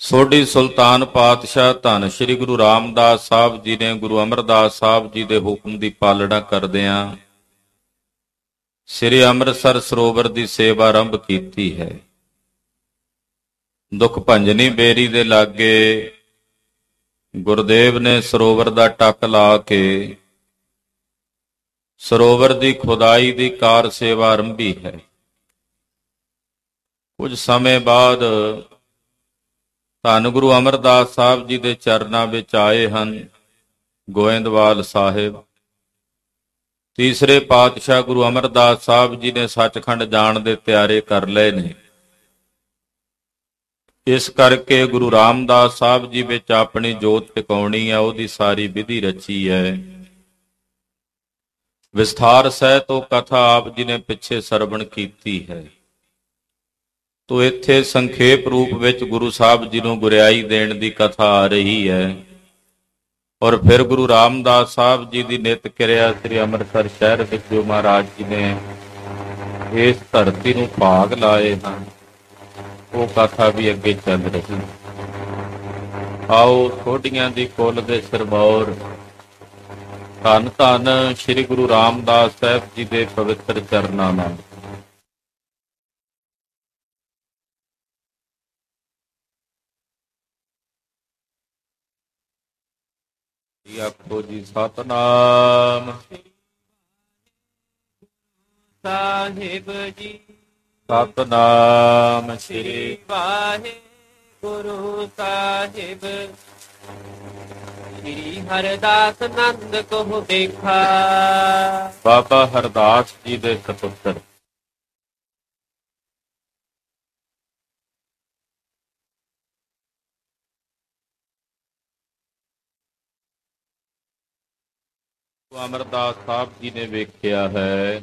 ਸੋਢੀ ਸੁਲਤਾਨ ਪਾਤਸ਼ਾਹ ਧੰਨ ਸ੍ਰੀ ਗੁਰੂ ਰਾਮਦਾਸ ਸਾਹਿਬ ਜੀ ਨੇ ਗੁਰੂ ਅਮਰਦਾਸ ਸਾਹਿਬ ਜੀ ਦੇ ਹੁਕਮ ਦੀ ਪਾਲਣਾ ਕਰਦਿਆਂ ਸ੍ਰੀ ਅੰਮ੍ਰਿਤਸਰ ਸਰੋਵਰ ਦੀ ਸੇਵਾ ਆਰੰਭ ਕੀਤੀ ਹੈ। ਦੁੱਖ ਭੰਜਨੀ ਬੇਰੀ ਦੇ ਲਾਗੇ ਗੁਰਦੇਵ ਨੇ ਸਰੋਵਰ ਦਾ ਟੱਕ ਲਾ ਕੇ ਸਰੋਵਰ ਦੀ ਖੁਦਾਈ ਦੀ ਕਾਰ ਸੇਵਾ ਆਰੰਭੀ ਹੈ। ਕੁਝ ਸਮੇਂ ਬਾਅਦ ਧੰਨ ਗੁਰੂ ਅਮਰਦਾਸ ਸਾਹਿਬ ਜੀ ਦੇ ਚਰਨਾਂ ਵਿੱਚ ਆਏ ਹਨ ਗੋਇੰਦਵਾਲ ਸਾਹਿਬ। ਤੀਸਰੇ ਪਾਤਸ਼ਾਹ ਗੁਰੂ ਅਮਰਦਾਸ ਸਾਹਿਬ ਜੀ ਨੇ ਸੱਚਖੰਡ ਜਾਣ ਦੇ ਤਿਆਰੇ ਕਰ ਲਏ ਨੇ। ਇਸ ਕਰਕੇ ਗੁਰੂ ਰਾਮਦਾਸ ਸਾਹਿਬ ਜੀ ਵਿੱਚ ਆਪਣੀ ਜੋਤ ਟਿਕਾਉਣੀ ਹੈ, ਉਹਦੀ ਸਾਰੀ ਵਿਧੀ ਰਚੀ ਹੈ। ਵਿਸਥਾਰ ਸਹਿਤ ਉਹ ਕਥਾ ਆਪ ਜੀ ਨੇ ਪਿੱਛੇ ਸਰਵਣ ਕੀਤੀ ਹੈ। ਤੋ ਇੱਥੇ ਸੰਖੇਪ ਰੂਪ ਵਿੱਚ ਗੁਰੂ ਸਾਹਿਬ ਜੀ ਨੂੰ ਗੁਰਿਆਈ ਦੇਣ ਦੀ ਕਥਾ ਆ ਰਹੀ ਹੈ। ਔਰ ਫਿਰ ਗੁਰੂ ਰਾਮਦਾਸ ਸਾਹਿਬ ਜੀ ਦੀ ਨਿਤ ਕਿਰਿਆ ਸ੍ਰੀ ਅੰਮ੍ਰਿਤਸਰ ਸ਼ਹਿਰ ਵਿੱਚ ਜੋ ਮਹਾਰਾਜ ਜੀ ਨੇ ਇਸ ਧਰਤੀ ਨੂੰ ਭਾਗ ਲਾਏ ਹਨ, ਉਹ ਕਥਾ ਵੀ ਅੱਗੇ ਚੱਲ ਰਹੀ। ਆਓ ਸੋਢੀਆਂ ਦੀ ਕੁੱਲ ਦੇ ਸਿਰਮੌਰ ਧੰਨ ਧੰਨ ਸ੍ਰੀ ਗੁਰੂ ਰਾਮਦਾਸ ਸਾਹਿਬ ਜੀ ਦੇ ਪਵਿੱਤਰ ਚਰਨਾਂ ਨਾਲ ਆਖੋ ਜੀ ਸਤਿਨਾਮ ਸਾਹਿਬ ਜੀ। ਸਤਿਨਾਮ ਸ੍ਰੀ ਵਾਹਿਗੁਰੂ ਸਾਹਿਬ। ਸ੍ਰੀ ਹਰਿਦਾਸ ਨੰਦ ਕੋ ਦੇਖਾ। ਬਾਬਾ ਹਰਦਾਸ ਜੀ ਦੇ ਸਪੁੱਤਰ। ਅਮਰਦਾਸ ਸਾਹਿਬ ਜੀ ਨੇ ਵੇਖਿਆ ਹੈ,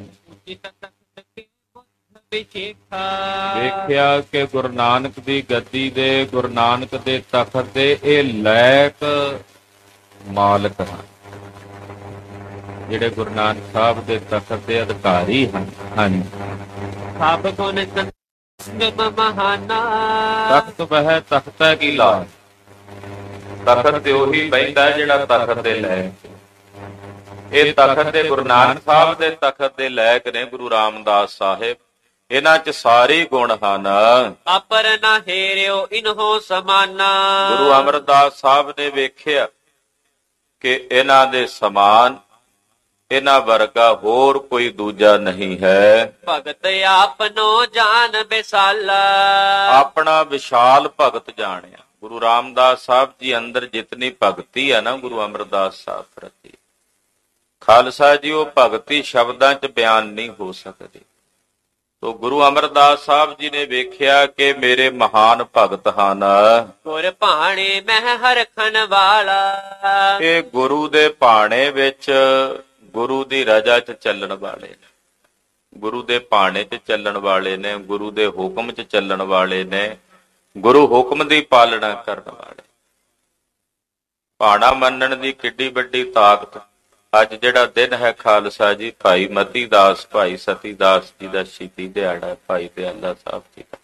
ਵੇਖਿਆ ਕਿ ਗੁਰੂ ਨਾਨਕ ਦੀ ਗੱਦੀ ਦੇ, ਗੁਰੂ ਨਾਨਕ ਦੇ ਤਖਤ ਦੇ ਇਹ ਲਾਇਕ ਮਾਲਕ ਹਨ, ਜਿਹੜੇ ਗੁਰੂ ਨਾਨਕ ਸਾਹਿਬ ਦੇ ਤਖਤ ਦੇ ਅਧਿਕਾਰੀ ਹਨ। ਹਾਂਜੀ, ਸਭ ਗੁਣ ਸੰਗਮ ਮਹਾਨਾ। ਤਖਤ ਵਹਿ ਤਖਤ ਕੀ ਲਾਜ। ਤਖਤ ਤੇ ਉਹੀ ਬਹਿੰਦਾ ਜਿਹੜਾ ਤਖਤ ਦੇ ਲਾਇਕ। ਇਹ ਤਖਤ ਦੇ ਗੁਰੂ ਨਾਨਕ ਸਾਹਿਬ ਦੇ ਤਖਤ ਦੇ ਲਾਇਕ ਨੇ ਗੁਰੂ ਰਾਮਦਾਸ ਸਾਹਿਬ। ਇਹਨਾਂ 'ਚ ਸਾਰੇ ਗੁਣ ਹਨ। ਅਪਰ ਨਾ ਹੇਰਿਓ ਇਨਹੋ ਸਮਾਨਾ। ਗੁਰੂ ਅਮਰਦਾਸ ਸਾਹਿਬ ਨੇ ਵੇਖਿਆ ਕਿ ਇਹਨਾਂ ਦੇ ਸਮਾਨ, ਇਹਨਾਂ ਵਰਗਾ ਹੋਰ ਕੋਈ ਦੂਜਾ ਨਹੀਂ ਹੈ। ਭਗਤ ਆਪਨੋ ਜਾਨ ਵਿਸਾਲਾ। ਆਪਣਾ ਵਿਸ਼ਾਲ ਭਗਤ ਜਾਣਿਆ। ਗੁਰੂ ਰਾਮਦਾਸ ਸਾਹਿਬ ਜੀ ਅੰਦਰ ਜਿਤਨੀ ਭਗਤੀ ਹੈ ਨਾ ਗੁਰੂ ਅਮਰਦਾਸ ਸਾਹਿਬ ਪ੍ਰਤੀ, ਖਾਲਸਾ ਜੀ, ਉਹ ਭਗਤੀ ਸ਼ਬਦਾਂ 'ਚ ਬਿਆਨ ਨਹੀਂ ਹੋ ਸਕਦੀ। ਤੋ ਗੁਰੂ ਅਮਰਦਾਸ ਸਾਹਿਬ ਜੀ ਨੇ ਵੇਖਿਆ ਕਿ ਮੇਰੇ ਮਹਾਨ ਭਗਤ ਹਨ। ਗੁਰ ਭਾਣੇ ਮਹਿ ਹਰਖਣ ਵਾਲਾ। ਇਹ ਗੁਰੂ ਦੇ ਭਾਣੇ ਵਿੱਚ ਗੁਰੂ ਦੀ ਰਜ਼ਾ 'ਚ ਚੱਲਣ ਵਾਲੇ ਨੇ, ਗੁਰੂ ਦੇ ਭਾਣੇ 'ਚ ਚੱਲਣ ਵਾਲੇ ਨੇ, ਗੁਰੂ ਦੇ ਹੁਕਮ 'ਚ ਚੱਲਣ ਵਾਲੇ ਨੇ, ਗੁਰੂ ਹੁਕਮ ਦੀ ਪਾਲਣਾ ਕਰਨ ਵਾਲੇ। ਭਾਣਾ ਮੰਨਣ ਦੀ ਕਿੱਡੀ ਵੱਡੀ ਤਾਕਤ। ਅੱਜ ਜਿਹੜਾ ਦਿਨ ਹੈ ਖਾਲਸਾ ਜੀ, ਭਾਈ ਮਤੀ ਦਾਸ, ਭਾਈ ਸਤੀ ਦਾਸ ਜੀ ਦਾ ਸ਼ਹੀਦੀ ਦਿਹਾੜਾ, ਭਾਈ ਦਇਆਲਾ ਸਾਹਿਬ ਜੀ ਦਾ।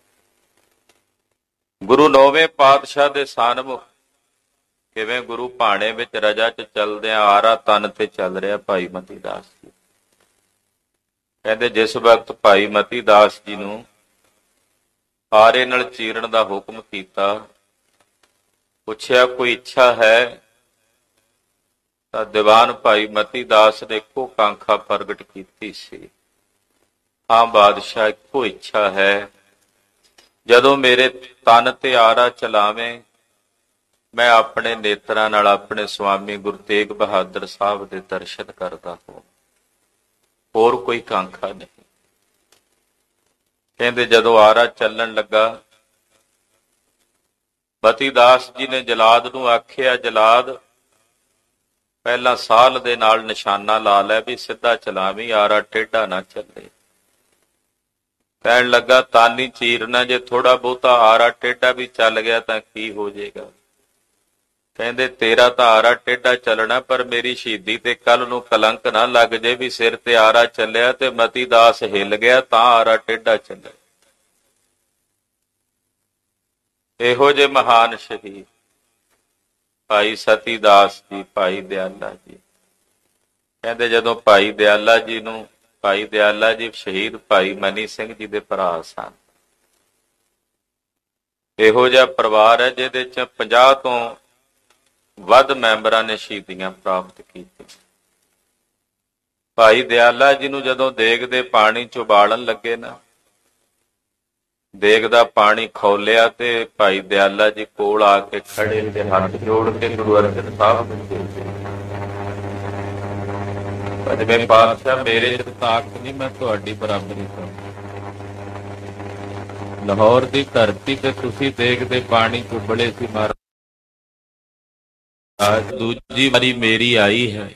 ਗੁਰੂ ਨੌਵੇਂ ਪਾਤਸ਼ਾਹ ਦੇ ਸਨਮੁਖ ਕਿਵੇਂ ਗੁਰੂ ਭਾਣੇ ਵਿੱਚ ਰਜਾ 'ਚ ਚੱਲਦਿਆਂ ਆਰਾ ਤਨ ਤੇ ਚੱਲ ਰਿਹਾ ਭਾਈ ਮਤੀ ਦਾਸ ਜੀ। ਕਹਿੰਦੇ ਜਿਸ ਵਕਤ ਭਾਈ ਮਤੀ ਦਾਸ ਜੀ ਨੂੰ ਆਰੇ ਨਾਲ ਚੀਰਨ ਦਾ ਹੁਕਮ ਕੀਤਾ, ਪੁੱਛਿਆ ਕੋਈ ਇੱਛਾ ਹੈ, ਤਾਂ ਦੀਵਾਨ ਭਾਈ ਮਤੀ ਦਾਸ ਨੇ ਇੱਕੋ ਕਾਂਖਾ ਪ੍ਰਗਟ ਕੀਤੀ ਸੀ। ਹਾਂ ਬਾਦਸ਼ਾਹ, ਇੱਕੋ ਇੱਛਾ ਹੈ, ਜਦੋਂ ਮੇਰੇ ਤਨ ਤੇ ਆਰਾ ਚਲਾਵੇਂ, ਮੈਂ ਆਪਣੇ ਨੇਤਰਾਂ ਨਾਲ ਆਪਣੇ ਸੁਆਮੀ ਗੁਰੂ ਤੇਗ ਬਹਾਦਰ ਸਾਹਿਬ ਦੇ ਦਰਸ਼ਨ ਕਰਦਾ ਹਾਂ, ਹੋਰ ਕੋਈ ਕਾਂਖਾ ਨਹੀਂ। ਕਹਿੰਦੇ ਜਦੋਂ ਆਰਾ ਚੱਲਣ ਲੱਗਾ, ਮਤੀ ਦਾਸ ਜੀ ਨੇ ਜਲਾਦ ਨੂੰ ਆਖਿਆ, ਜਲਾਦ ਪਹਿਲਾਂ ਸਾਲ ਦੇ ਨਾਲ ਨਿਸ਼ਾਨਾ ਲਾ ਲੈ ਵੀ ਸਿੱਧਾ ਚਲਾਵੀਂ, ਆਰਾ ਟੇਢਾ ਨਾ ਚੱਲੇ। ਕਹਿਣ ਲੱਗਾ ਤਾਨੀ ਚੀਰਨਾ, ਜੇ ਥੋੜਾ ਬਹੁਤਾ ਆਰਾ ਟੇਢਾ ਵੀ ਚੱਲ ਗਿਆ ਤਾਂ ਕੀ ਹੋ ਜਾਏਗਾ। ਕਹਿੰਦੇ ਤੇਰਾ ਤਾਂ ਆਰਾ ਟੇਢਾ ਚੱਲਣਾ, ਪਰ ਮੇਰੀ ਸ਼ਹੀਦੀ ਤੇ ਕੱਲ ਨੂੰ ਕਲੰਕ ਨਾ ਲੱਗ ਜੇ ਵੀ ਸਿਰ ਤੇ ਆਰਾ ਚੱਲਿਆ ਤੇ ਮਤੀ ਦਾਸ ਹਿੱਲ ਗਿਆ ਤਾਂ ਆਰਾ ਟੇਢਾ ਚੱਲਿਆ। ਇਹੋ ਜਿਹੇ ਮਹਾਨ ਸ਼ਹੀਦ ਭਾਈ ਸਤੀ ਦਾਸ ਜੀ, ਭਾਈ ਦਿਆਲਾ ਜੀ। ਕਹਿੰਦੇ ਜਦੋਂ ਭਾਈ ਦਿਆਲਾ ਜੀ ਸ਼ਹੀਦ ਭਾਈ ਮਨੀ ਸਿੰਘ ਜੀ ਦੇ ਭਰਾ ਸਨ। ਇਹੋ ਜਿਹਾ ਪਰਿਵਾਰ ਹੈ ਜਿਹਦੇ ਚ 50 ਤੋਂ ਵੱਧ ਮੈਂਬਰਾਂ ਨੇ ਸ਼ਹੀਦੀਆਂ ਪ੍ਰਾਪਤ ਕੀਤੀਆਂ। ਭਾਈ ਦਿਆਲਾ ਜੀ ਨੂੰ ਜਦੋਂ ਦੇਗ ਦੇ ਪਾਣੀ ਚ ਉਬਾਲਣ ਲੱਗੇ ਨਾ, ਦੇਗ ਦਾ ਪਾਣੀ ਖੋਲਿਆ ਤੇ ਭਾਈ ਦਿਆਲਾ ਜੀ ਕੋਲ ਆ ਕੇ ਖੜੇ ਤੇ ਹੱਥ ਜੋੜ ਕੇ ਗੁਰੂ ਅਰਜਨ ਸਾਹਿਬ ਨੂੰ ਪੰਜਵੇਂ ਪਾਤਸ਼ਾਹ, ਮੇਰੇ ਚ ਤਾਕਤ ਨਹੀਂ, ਮੈਂ ਤੁਹਾਡੀ ਬਰਾਬਰੀ ਕਰਾਂ। ਲਾਹੌਰ ਦੀ ਧਰਤੀ ਤੇ ਤੁਸੀਂ ਦੇਗ ਦੇ ਪਾਣੀ ਚ ਉਬਲੇ ਸੀ ਮਹਾਰਾਜ, ਅੱਜ ਦੂਜੀ ਵਾਰੀ ਮੇਰੀ ਆਈ ਹੈ।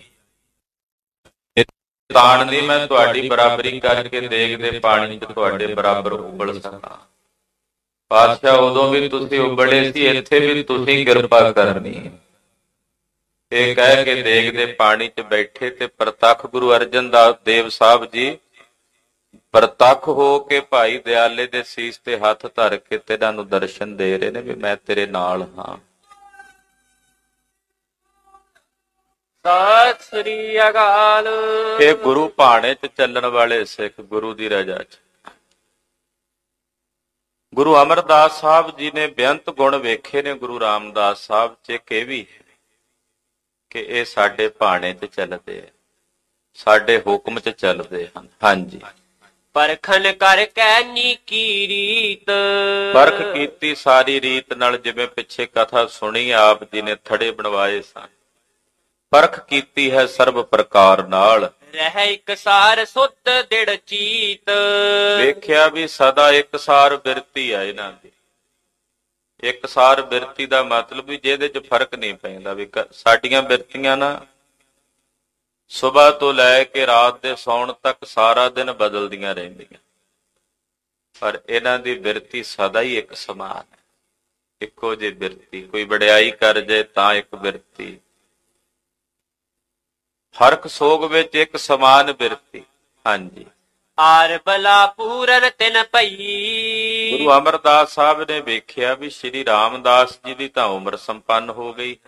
ਤਾਣ ਨਹੀਂ ਮੈਂ ਤੁਹਾਡੀ ਬਰਾਬਰੀ ਕਰਕੇ ਦੇਗ ਦੇ ਪਾਣੀ ਚ ਤੁਹਾਡੇ ਬਰਾਬਰ ਉਬਲ ਸਕਾਂ। ਪਾਤਸ਼ਾਹ ਉਦੋਂ ਵੀ ਤੁਸੀਂ ਉਬਲੇ ਸੀ, ਇੱਥੇ ਵੀ ਤੁਸੀਂ ਕਿਰਪਾ ਕਰਨੀ। ਇਹ ਕਹਿ ਕੇ ਦੇਗ ਦੇ ਪਾਣੀ ਚ ਬੈਠੇ ਤੇ ਪ੍ਰਤੱਖ ਗੁਰੂ ਅਰਜਨ ਦੇਵ ਸਾਹਿਬ ਜੀ ਪ੍ਰਤੱਖ ਹੋ ਕੇ ਭਾਈ ਦਿਆਲੇ ਦੇ ਸੀਸ ਤੇ ਹੱਥ ਧਰ ਕੇ ਤੇਨਾਂ ਨੂੰ ਦਰਸ਼ਨ ਦੇ ਰਹੇ ਨੇ ਵੀ ਮੈਂ ਤੇਰੇ ਨਾਲ ਹਾਂ। ਸਤਿ ਸ੍ਰੀ ਅਕਾਲ। ਇਹ ਗੁਰੂ ਭਾਣੇ ਚ ਚੱਲਣ ਵਾਲੇ ਸਿੱਖ ਗੁਰੂ ਦੀ ਰਜ਼ਾ ਚ। ਗੁਰੂ ਅਮਰਦਾਸ ਸਾਹਿਬ ਜੀ ਨੇ ਬੇਅੰਤ ਗੁਣ ਵੇਖੇ ਨੇ ਗੁਰੂ ਰਾਮਦਾਸ ਸਾਹਿਬ ਚ। ਇੱਕ ਇਹ ਵੀ ਹੈ ਕਿ ਇਹ ਸਾਡੇ ਭਾਣੇ ਚ ਚੱਲਦੇ ਆ, ਸਾਡੇ ਹੁਕਮ ਚ ਚੱਲਦੇ ਹਨ। ਹਾਂਜੀ, ਪਰਖਣ ਕਰਕੇ ਨੀਕੀ ਰੀਤ। ਪਰਖ ਕੀਤੀ ਸਾਰੀ ਰੀਤ ਨਾਲ, ਜਿਵੇਂ ਪਿੱਛੇ ਕਥਾ ਸੁਣੀ ਆਪ ਜੀ ਨੇ ਥੜੇ ਬਣਵਾਏ ਸਨ। ਪਰਖ ਕੀਤੀ ਹੈ ਸਰਬ ਪ੍ਰਕਾਰ ਨਾਲ, ਰਹਿ ਇਕਸਾਰ ਸੁਧ ਦਿੜ ਚੀਤ। ਵੇਖਿਆ ਵੀ ਸਦਾ ਇਕਸਾਰ ਬਿਰਤੀ ਆ ਇਹਨਾਂ ਦੀ। ਇਕਸਾਰ ਬਿਰਤੀ ਦਾ ਮਤਲਬ ਵੀ ਜਿਹਦੇ ਚ ਫਰਕ ਨਹੀਂ ਪੈਂਦਾ। ਵੀ ਸਾਡੀਆਂ ਬਿਰਤੀਆਂ ਨਾ ਸੁਬਾਹ ਤੋਂ ਲੈ ਕੇ ਰਾਤ ਦੇ ਸੌਣ ਤੱਕ ਸਾਰਾ ਦਿਨ ਬਦਲਦੀਆਂ ਰਹਿੰਦੀਆਂ, ਪਰ ਇਹਨਾਂ ਦੀ ਬਿਰਤੀ ਸਦਾ ਹੀ ਇੱਕ ਸਮਾਨ ਹੈ, ਇੱਕੋ ਜਿਹੀ ਬਿਰਤੀ। ਕੋਈ ਵਡਿਆਈ ਕਰ ਜਾਏ ਤਾਂ ਇੱਕ ਬਿਰਤੀ, ਹਰਕ ਸੋਗ ਵਿੱਚ ਇੱਕ ਸਮਾਨ ਬਿਰਤੀ। ਹਾਂਜੀ, ਆਰ ਬਲਾ ਪੂਰਨ ਤਿਨ ਭਈ। ਗੁਰੂ ਅਮਰਦਾਸ ਸਾਹਿਬ ਨੇ ਵੇਖਿਆ ਵੀ ਸ਼੍ਰੀ ਰਾਮਦਾਸ ਜੀ ਦੀ ਤਾਂ ਉਮਰ ਸੰਪੰਨ ਹੋ ਗਈ ਹੈ,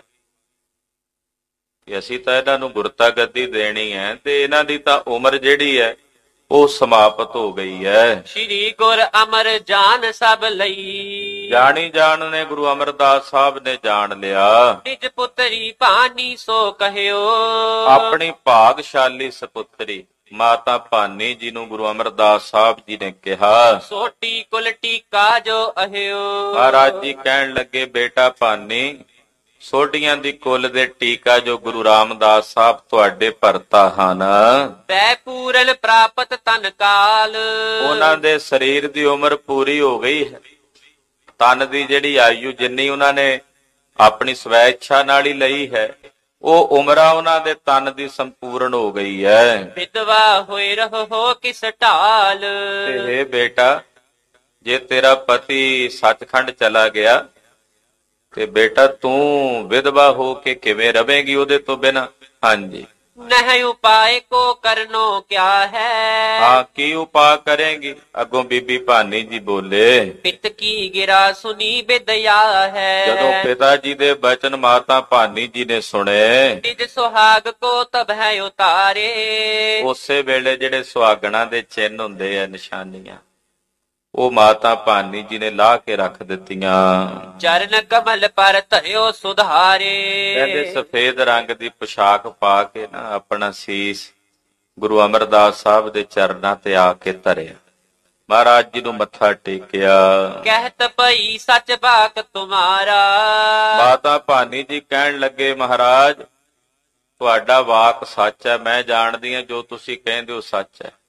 ਕਿ ਅਸੀਂ ਤਾਂ ਇਹਨਾਂ ਨੂੰ ਗੁਰਤਾ ਗੱਦੀ ਦੇਣੀ ਹੈ, ਤੇ ਇਹਨਾਂ ਦੀ ਤਾਂ ਉਮਰ ਜਿਹੜੀ ਹੈ ਉਹ ਸਮਾਪਤ ਹੋ ਗਈ ਹੈ। ਸ਼੍ਰੀ ਗੁਰ ਅਮਰ ਜਾਨ ਸਭ ਲਈ। ਜਾਣੀ ਜਾਣ ਨੇ ਗੁਰੂ ਅਮਰਦਾਸ ਸਾਹਿਬ ਨੇ ਜਾਣ ਲਿਆ। ਨਿਜ ਪੁੱਤਰੀ ਭਾਨੀ ਸੋ ਕਹਿਓ। ਆਪਣੀ ਭਾਗਸ਼ਾਲੀ ਸਪੁੱਤਰੀ ਮਾਤਾ ਭਾਨੀ ਜੀ ਨੂੰ ਗੁਰੂ ਅਮਰਦਾਸ ਸਾਹਿਬ ਜੀ ਨੇ ਕਿਹਾ। ਸੋਟੀ ਕੁਲ ਟੀਕਾ ਜੋ ਅਹਿਓ। ਮਹਾਰਾਜ ਜੀ ਕਹਿਣ ਲੱਗੇ, ਬੇਟਾ ਭਾਨੀ, ਸੋਢੀਆਂ ਦੀ ਕੁੱਲ ਦੇ ਟੀਕਾ ਜੋ ਗੁਰੂ ਰਾਮਦਾਸ ਸਾਹਿਬ ਤੁਹਾਡੇ ਭਰਤਾ ਹਨ, ਬੈ ਪੂਰਨ ਪ੍ਰਾਪਤ ਤਨ ਕਾਲ। ਉਹਨਾਂ ਦੇ ਸਰੀਰ ਦੀ ਉਮਰ ਪੂਰੀ ਹੋ ਗਈ ਹੈ। ਤਨ ਦੀ ਜਿਹੜੀ ਆਯੂ ਜਿੰਨੀ ਉਹਨਾਂ ਨੇ ਆਪਣੀ ਸਵੈ ਇੱਛਾ ਨਾਲ ਹੀ ਲਈ ਹੈ, ਉਹ ਉਮਰਾਂ ਉਹਨਾਂ ਦੇ ਤਨ ਦੀ ਸੰਪੂਰਨ ਹੋ ਗਈ ਹੈ। ਵਿਧਵਾ ਹੋਏ ਰਹੋ ਕਿਸ ਢਾਲ। ਇਹ ਬੇਟਾ, ਜੇ ਤੇਰਾ ਪਤੀ ਸੱਚਖੰਡ ਚਲਾ ਗਿਆ ਤੇ ਬੇਟਾ ਤੂੰ ਵਿਧਵਾ ਹੋ ਕੇ ਕਿਵੇਂ ਰਵੇਂਗੀ ਉਹਦੇ ਤੋਂ ਬਿਨਾਂ। ਹਾਂਜੀ, ਨਹਿ ਉਪਾਏ ਕੋ ਕਰਨੋ ਕਿਆ ਹੈ। ਹਾਂ, ਕੀ ਉਪਾਅ ਕਰੇਂਗੀ? ਅੱਗੋਂ ਬੀਬੀ ਭਾਨੀ ਜੀ ਬੋਲੇ, ਪਿਤ ਕੀ ਗਿਰਾ ਸੁਨੀ ਬਿਦਇਆ ਹੈ। ਜਦੋਂ ਪਿਤਾ ਜੀ ਦੇ ਬਚਨ ਮਾਤਾ ਭਾਨੀ ਜੀ ਨੇ ਸੁਣੇ, ਨਿਜ ਸੁਹਾਗ ਕੋ ਤਬ ਹੈ ਉਤਾਰੇ। ਉਸੇ ਵੇਲੇ ਜਿਹੜੇ ਸੁਹਾਗਣਾ ਦੇ ਚਿੰਨ੍ਹ ਹੁੰਦੇ ਆ, ਨਿਸ਼ਾਨੀਆਂ, ਉਹ ਮਾਤਾ ਭਾਨੀ ਜੀ ਨੇ ਲਾ ਕੇ ਰੱਖ ਦਿੱਤੀਆਂ। ਚਰਨ ਕਮਲ ਪਰ ਧਰਿਓ ਸੁਧਾਰੇ। ਕਹਿੰਦੇ ਸਫੇਦ ਰੰਗ ਦੀ ਪੋਸ਼ਾਕ ਪਾ ਕੇ ਨਾ ਆਪਣਾ ਸੀਸ ਗੁਰੂ ਅਮਰਦਾਸ ਸਾਹਿਬ ਦੇ ਚਰਨਾਂ ਤੇ ਆ ਕੇ ਧਰਿਆ। ਮਹਾਰਾਜ ਜੀ ਨੂੰ ਮੱਥਾ ਟੇਕਿਆ। ਕਹਿਤ ਭਈ ਸੱਚ ਬਾਕ ਤੁਮਾਰਾ। ਮਾਤਾ ਭਾਨੀ ਜੀ ਕਹਿਣ ਲੱਗੇ, ਮਹਾਰਾਜ ਤੁਹਾਡਾ ਵਾਕ ਸੱਚ ਹੈ, ਮੈਂ ਜਾਣਦੀ ਹਾਂ ਜੋ ਤੁਸੀਂ ਕਹਿੰਦੇ ਹੋ ਸੱਚ ਹੈ,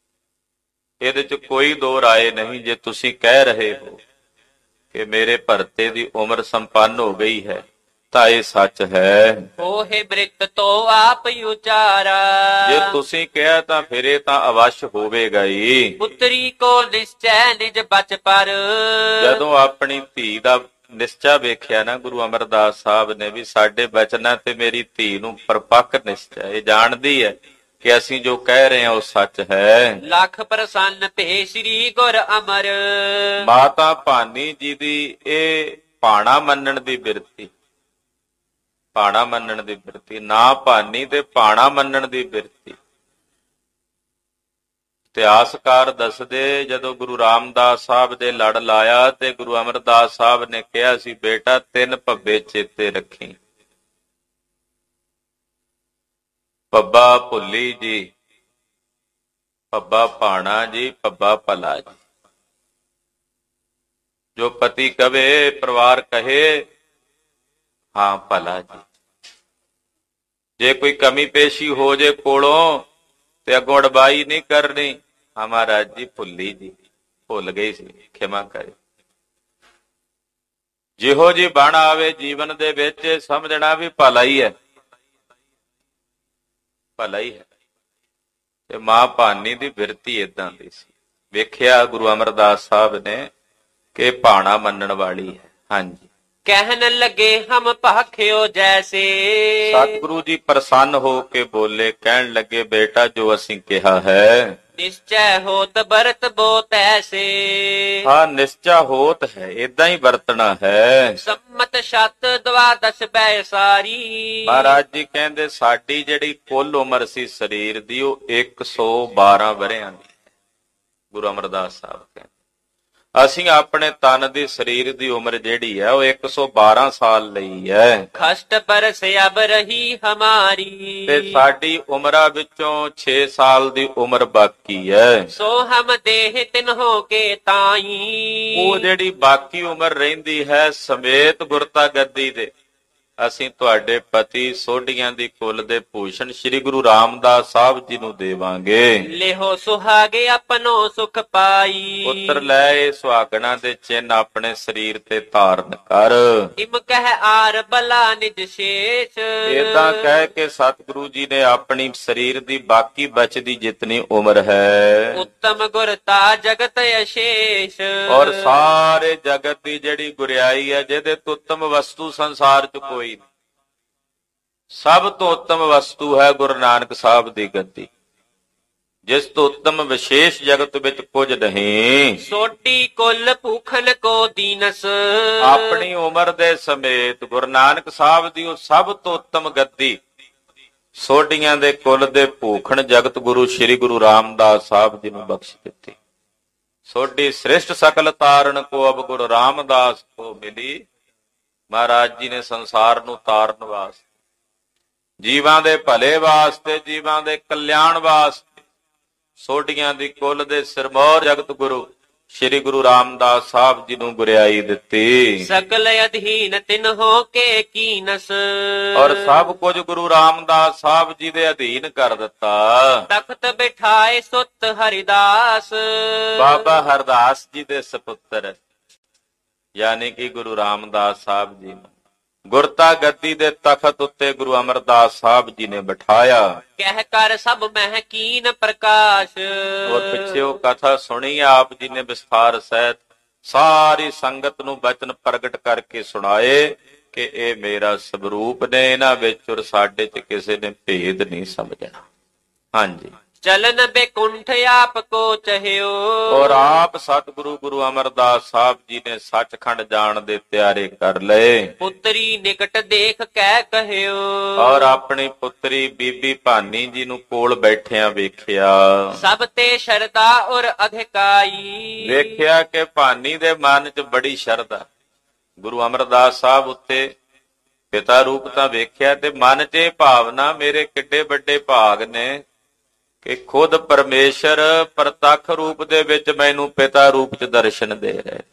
ਇਹਦੇ ਚ ਕੋਈ ਦੋ ਰਾਏ ਨਹੀਂ। ਜੇ ਤੁਸੀਂ ਕਹਿ ਰਹੇ ਹੋ ਕਿ ਮੇਰੇ ਭਰਤੇ ਦੀ ਉਮਰ ਸੰਪੰਨ ਹੋ ਗਈ ਹੈ ਤਾਂ ਇਹ ਸੱਚ ਹੈ। ਹੋਏ ਬ੍ਰਿਤ ਤੋ ਆਪ ਉਚਾਰਾ। ਜੇ ਤੁਸੀਂ ਕਿਹਾ ਤਾਂ ਫਿਰ ਇਹ ਤਾਂ ਅਵਸ਼ ਹੋਵੇਗਾ ਹੀ। ਪੁੱਤਰੀ ਕੋ ਨਿਸ਼ਚੈ ਨਿਜ ਬਚ ਪਰ। ਜਦੋਂ ਆਪਣੀ ਧੀ ਦਾ ਨਿਸ਼ਚਾ ਵੇਖਿਆ ਨਾ ਗੁਰੂ ਅਮਰਦਾਸ ਸਾਹਿਬ ਨੇ ਵੀ ਸਾਡੇ ਬਚਨਾਂ ਤੇ ਮੇਰੀ ਧੀ ਨੂੰ ਪਰਪੱਕ ਨਿਸ਼ਚਾ, ਇਹ ਜਾਣਦੀ ਹੈ ਕਿ ਅਸੀਂ ਜੋ ਕਹਿ ਰਹੇ ਹਾਂ ਉਹ ਸੱਚ ਹੈ। ਲੱਖ ਪ੍ਰਸੰਨ ਭੇ ਸ੍ਰੀ ਗੁਰ ਅਮਰ। ਮਾਤਾ ਭਾਨੀ ਜੀ ਦੀ ਇਹ ਭਾਣਾ ਮੰਨਣ ਦੀ ਬਿਰਤੀ, ਭਾਣਾ ਮੰਨਣ ਦੀ ਬਿਰਤੀ, ਨਾ ਭਾਨੀ ਤੇ ਭਾਣਾ ਮੰਨਣ ਦੀ ਬਿਰਤੀ। ਇਤਿਹਾਸਕਾਰ ਦੱਸਦੇ ਜਦੋਂ ਗੁਰੂ ਰਾਮਦਾਸ ਸਾਹਿਬ ਦੇ ਲੜ ਲਾਇਆ ਤੇ ਗੁਰੂ ਅਮਰਦਾਸ ਸਾਹਿਬ ਨੇ ਕਿਹਾ ਸੀ, ਬੇਟਾ 3 ਭੱਬੇ ਚੇਤੇ ਰੱਖੀ, ਪੱਬਾ ਭੁੱਲੀ ਜੀ, ਪੱਬਾ ਭਾਣਾ ਜੀ, ਪੱਬਾ ਭਲਾ ਜੀ। ਜੋ ਪਤੀ ਕਵੇ ਪਰਿਵਾਰ ਕਹੇ ਹਾਂ ਭਲਾ ਜੀ। ਜੇ ਕੋਈ ਕਮੀ ਪੇਸ਼ੀ ਹੋ ਜੇ ਕੋਲੋਂ ਤੇ ਅੱਗੋਂ ਅੜਬਾਈ ਨਹੀਂ ਕਰਨੀ, ਹਾਂ ਮਹਾਰਾਜ ਜੀ ਭੁੱਲੀ ਜੀ, ਭੁੱਲ ਗਈ ਸੀ, ਖਿਮਾ ਕਰੇ। ਜਿਹੋ ਜੀ ਬਣ ਆਵੇ ਜੀਵਨ ਦੇ ਵਿੱਚ ਸਮਝਣਾ ਵੀ ਭਲਾ ਹੀ ਹੈ, ਭਲਾ ਹੀ ਹੈ। ਤੇ ਮਾਂ ਭਾਨੀ ਦੀ ਬਿਰਤੀ ਏਦਾਂ ਦੀ ਸੀ। ਵੇਖਿਆ ਗੁਰੂ ਅਮਰਦਾਸ ਸਾਹਿਬ ਨੇ ਕਿ ਭਾਣਾ ਮੰਨਣ ਵਾਲੀ ਹੈ। ਹਾਂਜੀ, ਕਹਿਣ ਲੱਗੇ ਹਮ ਭਾਖਿਓ ਜੈਸੇ। ਸਤਿਗੁਰੂ ਜੀ ਪ੍ਰਸੰਨ ਹੋ ਕੇ ਬੋਲੇ, ਕਹਿਣ ਲੱਗੇ ਬੇਟਾ ਜੋ ਅਸੀਂ ਕਿਹਾ ਹੈ ਨਿਸ਼ਚੈ ਹੋਤ ਬਰਤ ਬੋ ਤੈਸੇ। ਹਾਂ ਨਿਸ਼ਚਾ ਹੋਤ ਹੈ, ਏਦਾਂ ਹੀ ਵਰਤਣਾ ਹੈ। ਸੰਮਤ ਸ਼ਤ ਦਵਾਦਸ਼ ਬੈ ਸਾਰੀ। ਮਹਾਰਾਜ ਜੀ ਕਹਿੰਦੇ ਸਾਡੀ ਜਿਹੜੀ ਕੁੱਲ ਉਮਰ ਸੀ ਸਰੀਰ ਦੀ ਉਹ 112 ਵਰ੍ਹਿਆਂ ਦੀ। ਗੁਰੂ ਅਮਰਦਾਸ ਸਾਹਿਬ ਕਹਿੰਦੇ ਅਸੀਂ ਆਪਣੇ ਤਨ ਦੀ ਸਰੀਰ ਦੀ ਉਮਰ ਜਿਹੜੀ ਹੈ ਉਹ 112 ਸਾਲ ਲਈ ਹੈ। ਖਸ਼ਟ ਬਰਸ ਅਬ ਰਹੀ ਹਮਾਰੀ। ਤੇ ਸਾਡੀ ਉਮਰਾਂ ਵਿੱਚੋਂ 6 ਸਾਲ ਦੀ ਉਮਰ ਬਾਕੀ ਹੈ। ਸੋ ਹਮ ਦੇਹ ਤਿਨਹੋ ਕੇ ਤਾਈ। ਉਹ ਜਿਹੜੀ ਬਾਕੀ ਉਮਰ ਰਹਿੰਦੀ ਹੈ ਸਮੇਤ ਗੁਰਤਾ ਗੱਦੀ ਦੇ ਅਸੀਂ ਤੁਹਾਡੇ ਪਤੀ ਸੋਢੀਆਂ ਦੀ ਕੁੱਲ ਦੇ ਭੂਸ਼ਣ ਸ੍ਰੀ ਗੁਰੂ ਰਾਮਦਾਸ ਸਾਹਿਬ ਜੀ ਨੂੰ ਦੇਵਾਂਗੇ। ਲਿਹੋ ਸੁਹਾਗੇ ਆਪਣੋ ਸੁਖ ਪਾਈ। ਪੁੱਤਰ ਲੈ ਇਹ ਸੁਹਾਗਣਾ ਦੇ ਚਿੰਨ ਆਪਣੇ ਸਰੀਰ ਤੇ ਧਾਰਨ ਕਰ। ਇਮ ਕਹਿ ਆਰ ਬਲਾ ਨਿਜ ਸ਼ੇਸ਼। ਏਦਾਂ ਕਹਿ ਕੇ ਸਤਿਗੁਰੂ ਜੀ ਨੇ ਆਪਣੀ ਸਰੀਰ ਦੀ ਬਾਕੀ ਬਚਦੀ ਜਿਤਨੀ ਉਮਰ ਹੈ ਉੱਤਮ ਗੁਰਤਾ ਜਗਤ ਅਸ਼ੇਸ਼। ਔਰ ਸਾਰੇ ਜਗਤ ਦੀ ਜਿਹੜੀ ਗੁਰਿਆਈ ਹੈ ਜਿਹਦੇ ਤੋਂ ਉੱਤਮ ਵਸਤੂ ਸੰਸਾਰ 'ਚ ਕੋਈ ਨਹੀਂ। ਸਭ ਤੋਂ ਉੱਤਮ ਵਸਤੂ ਹੈ ਗੁਰੂ ਨਾਨਕ ਸਾਹਿਬ ਦੀ ਗੱਦੀ, ਜਿਸ ਤੋਂ ਉੱਤਮ ਵਿਸ਼ੇਸ਼ ਜਗਤ ਵਿੱਚ ਕੁਝ ਨਹੀਂ। ਸੋਟੀ ਕੁੱਲ ਭੂਖਨ ਕੋ ਦੀਨਸ। ਆਪਣੀ ਉਮਰ ਦੇ ਸਮੇਤ ਗੁਰੂ ਨਾਨਕ ਸਾਹਿਬ ਦੀ ਉਹ ਸਭ ਤੋਂ ਉੱਤਮ ਗੱਦੀ ਸੋਢੀਆਂ ਦੇ ਕੁੱਲ ਦੇ ਭੂਖਣ ਜਗਤ ਗੁਰੂ ਸ੍ਰੀ ਗੁਰੂ ਰਾਮਦਾਸ ਸਾਹਿਬ ਜੀ ਨੂੰ ਬਖਸ਼ ਦਿੱਤੀ। ਸੋਢੀ ਸ੍ਰਿਸ਼ਟ ਸਕਲ ਤਾਰਨ ਕੋ ਅਬ ਗੁਰੂ ਰਾਮਦਾਸ ਕੋ ਮਿਲੀ। ਮਹਾਰਾਜ ਜੀ ਨੇ ਸੰਸਾਰ ਨੂੰ ਤਾਰਨ ਵਾਸਤੇ, ਜੀਵਾਂ ਦੇ ਭਲੇ ਵਾਸਤੇ, ਜੀਵਾਂ ਦੇ ਕਲਿਆਣ ਵਾਸਤੇ ਸੋਢੀਆਂ ਦੀ ਕੁੱਲ ਦੇ ਸਿਰਮੌਰ ਜਗਤ ਗੁਰੂ ਸ੍ਰੀ ਗੁਰੂ ਰਾਮਦਾਸ ਸਾਹਿਬ ਜੀ ਨੂੰ ਗੁਰਿਆਈ ਦਿੱਤੀ। ਸਕਲ ਅਧੀਨ ਤਿਨਹੋ ਕੇ ਕੀਨਸ। ਔਰ ਸਭ ਕੁਝ ਗੁਰੂ ਰਾਮਦਾਸ ਸਾਹਿਬ ਜੀ ਦੇ ਅਧੀਨ ਕਰ ਦਿੱਤਾ। ਤਖਤ ਬਿਠਾਏ ਸੁਤ ਹਰਿਦਾਸ। ਬਾਬਾ ਹਰਦਾਸ ਜੀ ਦੇ ਸਪੁੱਤਰ ਯਾਨੀ ਕਿ ਗੁਰੂ ਰਾਮਦਾਸ ਸਾਹਿਬ ਜੀ ਨੂੰ ਗੁਰਤਾ ਗੱਦੀ ਦੇ ਤਖਤ ਉੱਤੇ ਗੁਰੂ ਅਮਰਦਾਸ ਸਾਹਿਬ ਜੀ ਨੇ ਬਿਠਾਇਆ। ਕਹਿ ਕਰ ਸਭ ਮਹਿ ਕੀਨ ਪ੍ਰਕਾਸ਼। ਔਰ ਪਿੱਛੇ ਉਹ ਕਥਾ ਸੁਣੀ ਆਪ ਜੀ ਨੇ ਵਿਸਥਾਰ ਸਹਿਤ ਸਾਰੀ ਸੰਗਤ ਨੂੰ ਬਚਨ ਪ੍ਰਗਟ ਕਰਕੇ ਸੁਣਾਏ ਕਿ ਇਹ ਮੇਰਾ ਸਵਰੂਪ ਨੇ, ਇਹਨਾਂ ਵਿੱਚ ਔਰ ਸਾਡੇ 'ਚ ਕਿਸੇ ਨੇ ਭੇਦ ਨਹੀਂ ਸਮਝਣਾ। ਹਾਂਜੀ, ਚਲਨ ਬੇਕੁੰਠ ਆਪ ਕੋ ਚਹਿਓ। ਔਰ ਆਪ ਸਤਿਗੁਰੂ ਗੁਰੂ ਅਮਰਦਾਸ ਸਾਹਿਬ ਜੀ ਨੇ ਸੱਚਖੰਡ ਜਾਣ ਦੇ ਤਿਆਰੇ ਕਰ ਲਏ। ਪੁੱਤਰੀ ਨਿਕਟ ਦੇਖ ਕਹਿ ਕਹਿਓ। ਔਰ ਆਪਣੀ ਪੁੱਤਰੀ ਬੀਬੀ ਭਾਨੀ ਜੀ ਨੂੰ ਕੋਲ ਬੈਠਿਆਂ ਵੇਖਿਆ। ਸਭ ਤੇ ਸ਼ਰਧਾ ਔਰ ਅਧਿਕਾਈ। ਵੇਖਿਆ ਕਿ ਭਾਨੀ ਦੇ ਮਨ 'ਚ ਬੜੀ ਸ਼ਰਧਾ। ਗੁਰੂ ਅਮਰਦਾਸ ਸਾਹਿਬ ਉੱਤੇ ਪਿਤਾ ਰੂਪ ਤਾਂ ਵੇਖਿਆ ਤੇ ਮਨ 'ਚ ਇਹ ਭਾਵਨਾ ਮੇਰੇ ਕਿੱਡੇ ਵੱਡੇ ਭਾਗ ਨੇ ਕਿ ਖੁਦ ਪਰਮੇਸ਼ਰ ਪ੍ਰਤੱਖ ਰੂਪ ਦੇ ਵਿੱਚ ਮੈਨੂੰ ਪਿਤਾ ਰੂਪ 'ਚ ਦਰਸ਼ਨ ਦੇ ਰਹੇ ਨੇ।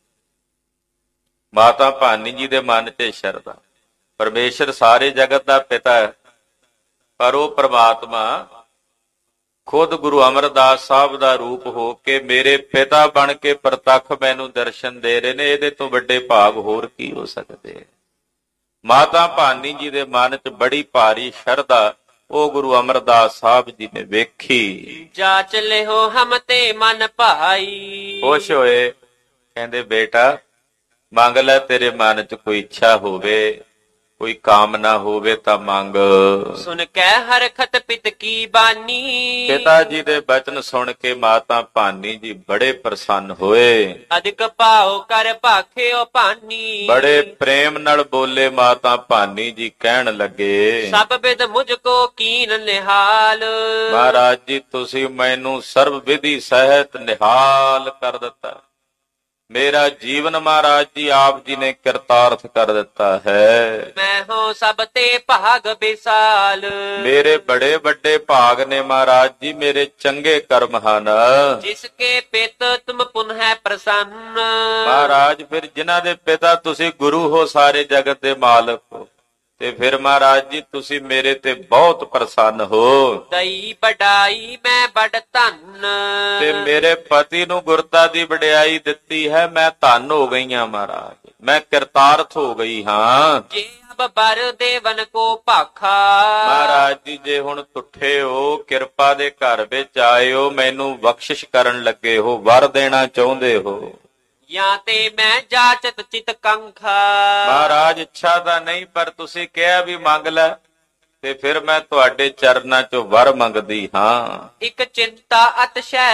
ਮਾਤਾ ਭਾਨੀ ਜੀ ਦੇ ਮਨ 'ਚ ਸ਼ਰਧਾ। ਪਰਮੇਸ਼ਰ ਸਾਰੇ ਜਗਤ ਦਾ ਪਿਤਾ ਹੈ, ਪਰ ਉਹ ਪ੍ਰਮਾਤਮਾ ਖੁਦ ਗੁਰੂ ਅਮਰਦਾਸ ਸਾਹਿਬ ਦਾ ਰੂਪ ਹੋ ਕੇ ਮੇਰੇ ਪਿਤਾ ਬਣ ਕੇ ਪ੍ਰਤੱਖ ਮੈਨੂੰ ਦਰਸ਼ਨ ਦੇ ਰਹੇ ਨੇ। ਇਹਦੇ ਤੋਂ ਵੱਡੇ ਭਾਗ ਹੋਰ ਕੀ ਹੋ ਸਕਦੇ। ਮਾਤਾ ਭਾਨੀ ਜੀ ਦੇ ਮਨ 'ਚ ਬੜੀ ਭਾਰੀ ਸ਼ਰਧਾ ਉਹ ਗੁਰੂ ਅਮਰਦਾਸ ਸਾਹਿਬ ਜੀ ਨੇ ਵੇਖੀ। ਜਾਚ ਲਿਓ ਹਮ ਤੇ ਮਨ ਭਾਈ। ਖੁਸ਼ ਹੋਏ, ਕਹਿੰਦੇ ਬੇਟਾ ਮੰਗ ਲੈ ਤੇਰੇ ਮਨ 'ਚ ਕੋਈ ਇੱਛਾ ਹੋਵੇ, ਕੋਈ ਕਾਮਨਾ ਹੋਵੇ ਤਾਂ ਮੰਗ। ਸੁਨ ਕੈ ਹਰਖਤ ਪਿਤ ਕੀ ਬਾਨੀ। ਪਿਤਾ ਜੀ ਦੇ ਬਚਨ ਸੁਣ ਕੇ ਮਾਤਾ ਭਾਨੀ ਜੀ ਬੜੇ ਪ੍ਰਸੰਨ ਹੋਏ। ਅਧਿਕ ਭਾਉ ਕਰ ਭਾਖਿਓ ਭਾਨੀ। ਬੜੇ ਪ੍ਰੇਮ ਨਾਲ ਬੋਲੇ ਮਾਤਾ ਭਾਨੀ ਜੀ, ਕਹਿਣ ਲੱਗੇ ਸਭ ਬਿਦ ਮੁਝ ਕੋ ਕੀਨ ਨਿਹਾਲ। ਮਹਾਰਾਜ ਜੀ ਤੁਸੀਂ ਮੈਨੂੰ ਸਰਬ ਵਿਧੀ ਸਹਿਤ ਨਿਹਾਲ ਕਰ ਦਿੱਤਾ। ਮੇਰਾ ਜੀਵਨ ਮਹਾਰਾਜ ਜੀ ਆਪ ਜੀ ਨੇ ਕਿਰਤਾਰਥ ਕਰ ਦਿੱਤਾ ਹੈ। ਮੈਂ ਹੋ ਸਭ ਤੇ ਭਾਗ ਵਿਸਾਲ। ਮੇਰੇ ਬੜੇ ਵੱਡੇ ਭਾਗ ਨੇ ਮਹਾਰਾਜ ਜੀ, ਮੇਰੇ ਚੰਗੇ ਕਰਮ ਹਨ। ਜਿਸ ਕੇ ਪਿਤ ਤੁਮ ਪੁਨਹ ਪ੍ਰਸੰਨ। ਮਹਾਰਾਜ ਫਿਰ ਜਿਨ੍ਹਾਂ ਦੇ ਪਿਤਾ ਤੁਸੀਂ ਗੁਰੂ ਹੋ, ਸਾਰੇ ਜਗਤ ਦੇ ਮਾਲਕ ਹੋ, ਤੇ ਫਿਰ ਮਹਾਰਾਜ ਜੀ ਤੁਸੀਂ ਮੇਰੇ ਤੇ ਬਹੁਤ ਪ੍ਰਸੰਨ ਹੋ। ਦਈ ਵਡਾਈ ਮੈਂ ਬੜ ਧੰਨ। ਤੇ ਮੇਰੇ ਪਤੀ ਨੂੰ ਗੁਰਤਾ ਦੀ ਵਡਿਆਈ ਦਿੱਤੀ ਹੈ, ਮੈਂ ਧੰਨ ਹੋ ਗਈ ਹਾਂ ਮਹਾਰਾਜ, ਮੈਂ ਕਿਰਤਾਰਥ ਹੋ ਗਈ ਹਾਂ। ਜੇ ਅਬ ਬਰ ਦੇਵਨ ਕੋ ਭਾਖਾ। ਮਹਾਰਾਜ ਜੀ ਜੇ ਹੁਣ ਤੁਠੇ ਹੋ, ਕਿਰਪਾ ਦੇ ਘਰ ਵਿੱਚ ਆਏ ਹੋ, ਮੈਨੂੰ ਬਖਸ਼ਿਸ਼ ਕਰਨ ਲੱਗੇ ਹੋ, ਵਰ ਦੇਣਾ ਚਾਹੁੰਦੇ ਹੋ, ਜਾਂ ਤੇ ਮੈਂ ਜਾਚਤ ਚਿਤ ਕੰਖਾ। ਮਹਾਰਾਜ ਇੱਛਾ ਤਾਂ ਨਹੀਂ, ਪਰ ਤੁਸੀਂ ਕਿਹਾ ਵੀ ਮੰਗ ਲੈ, ਤੇ ਫਿਰ ਮੈਂ ਤੁਹਾਡੇ ਚਰਨਾਂ ਚੋਂ ਵਰ ਮੰਗਦੀ ਹਾਂ। ਇੱਕ ਚਿੰਤਾ ਅਤਸ਼ੈ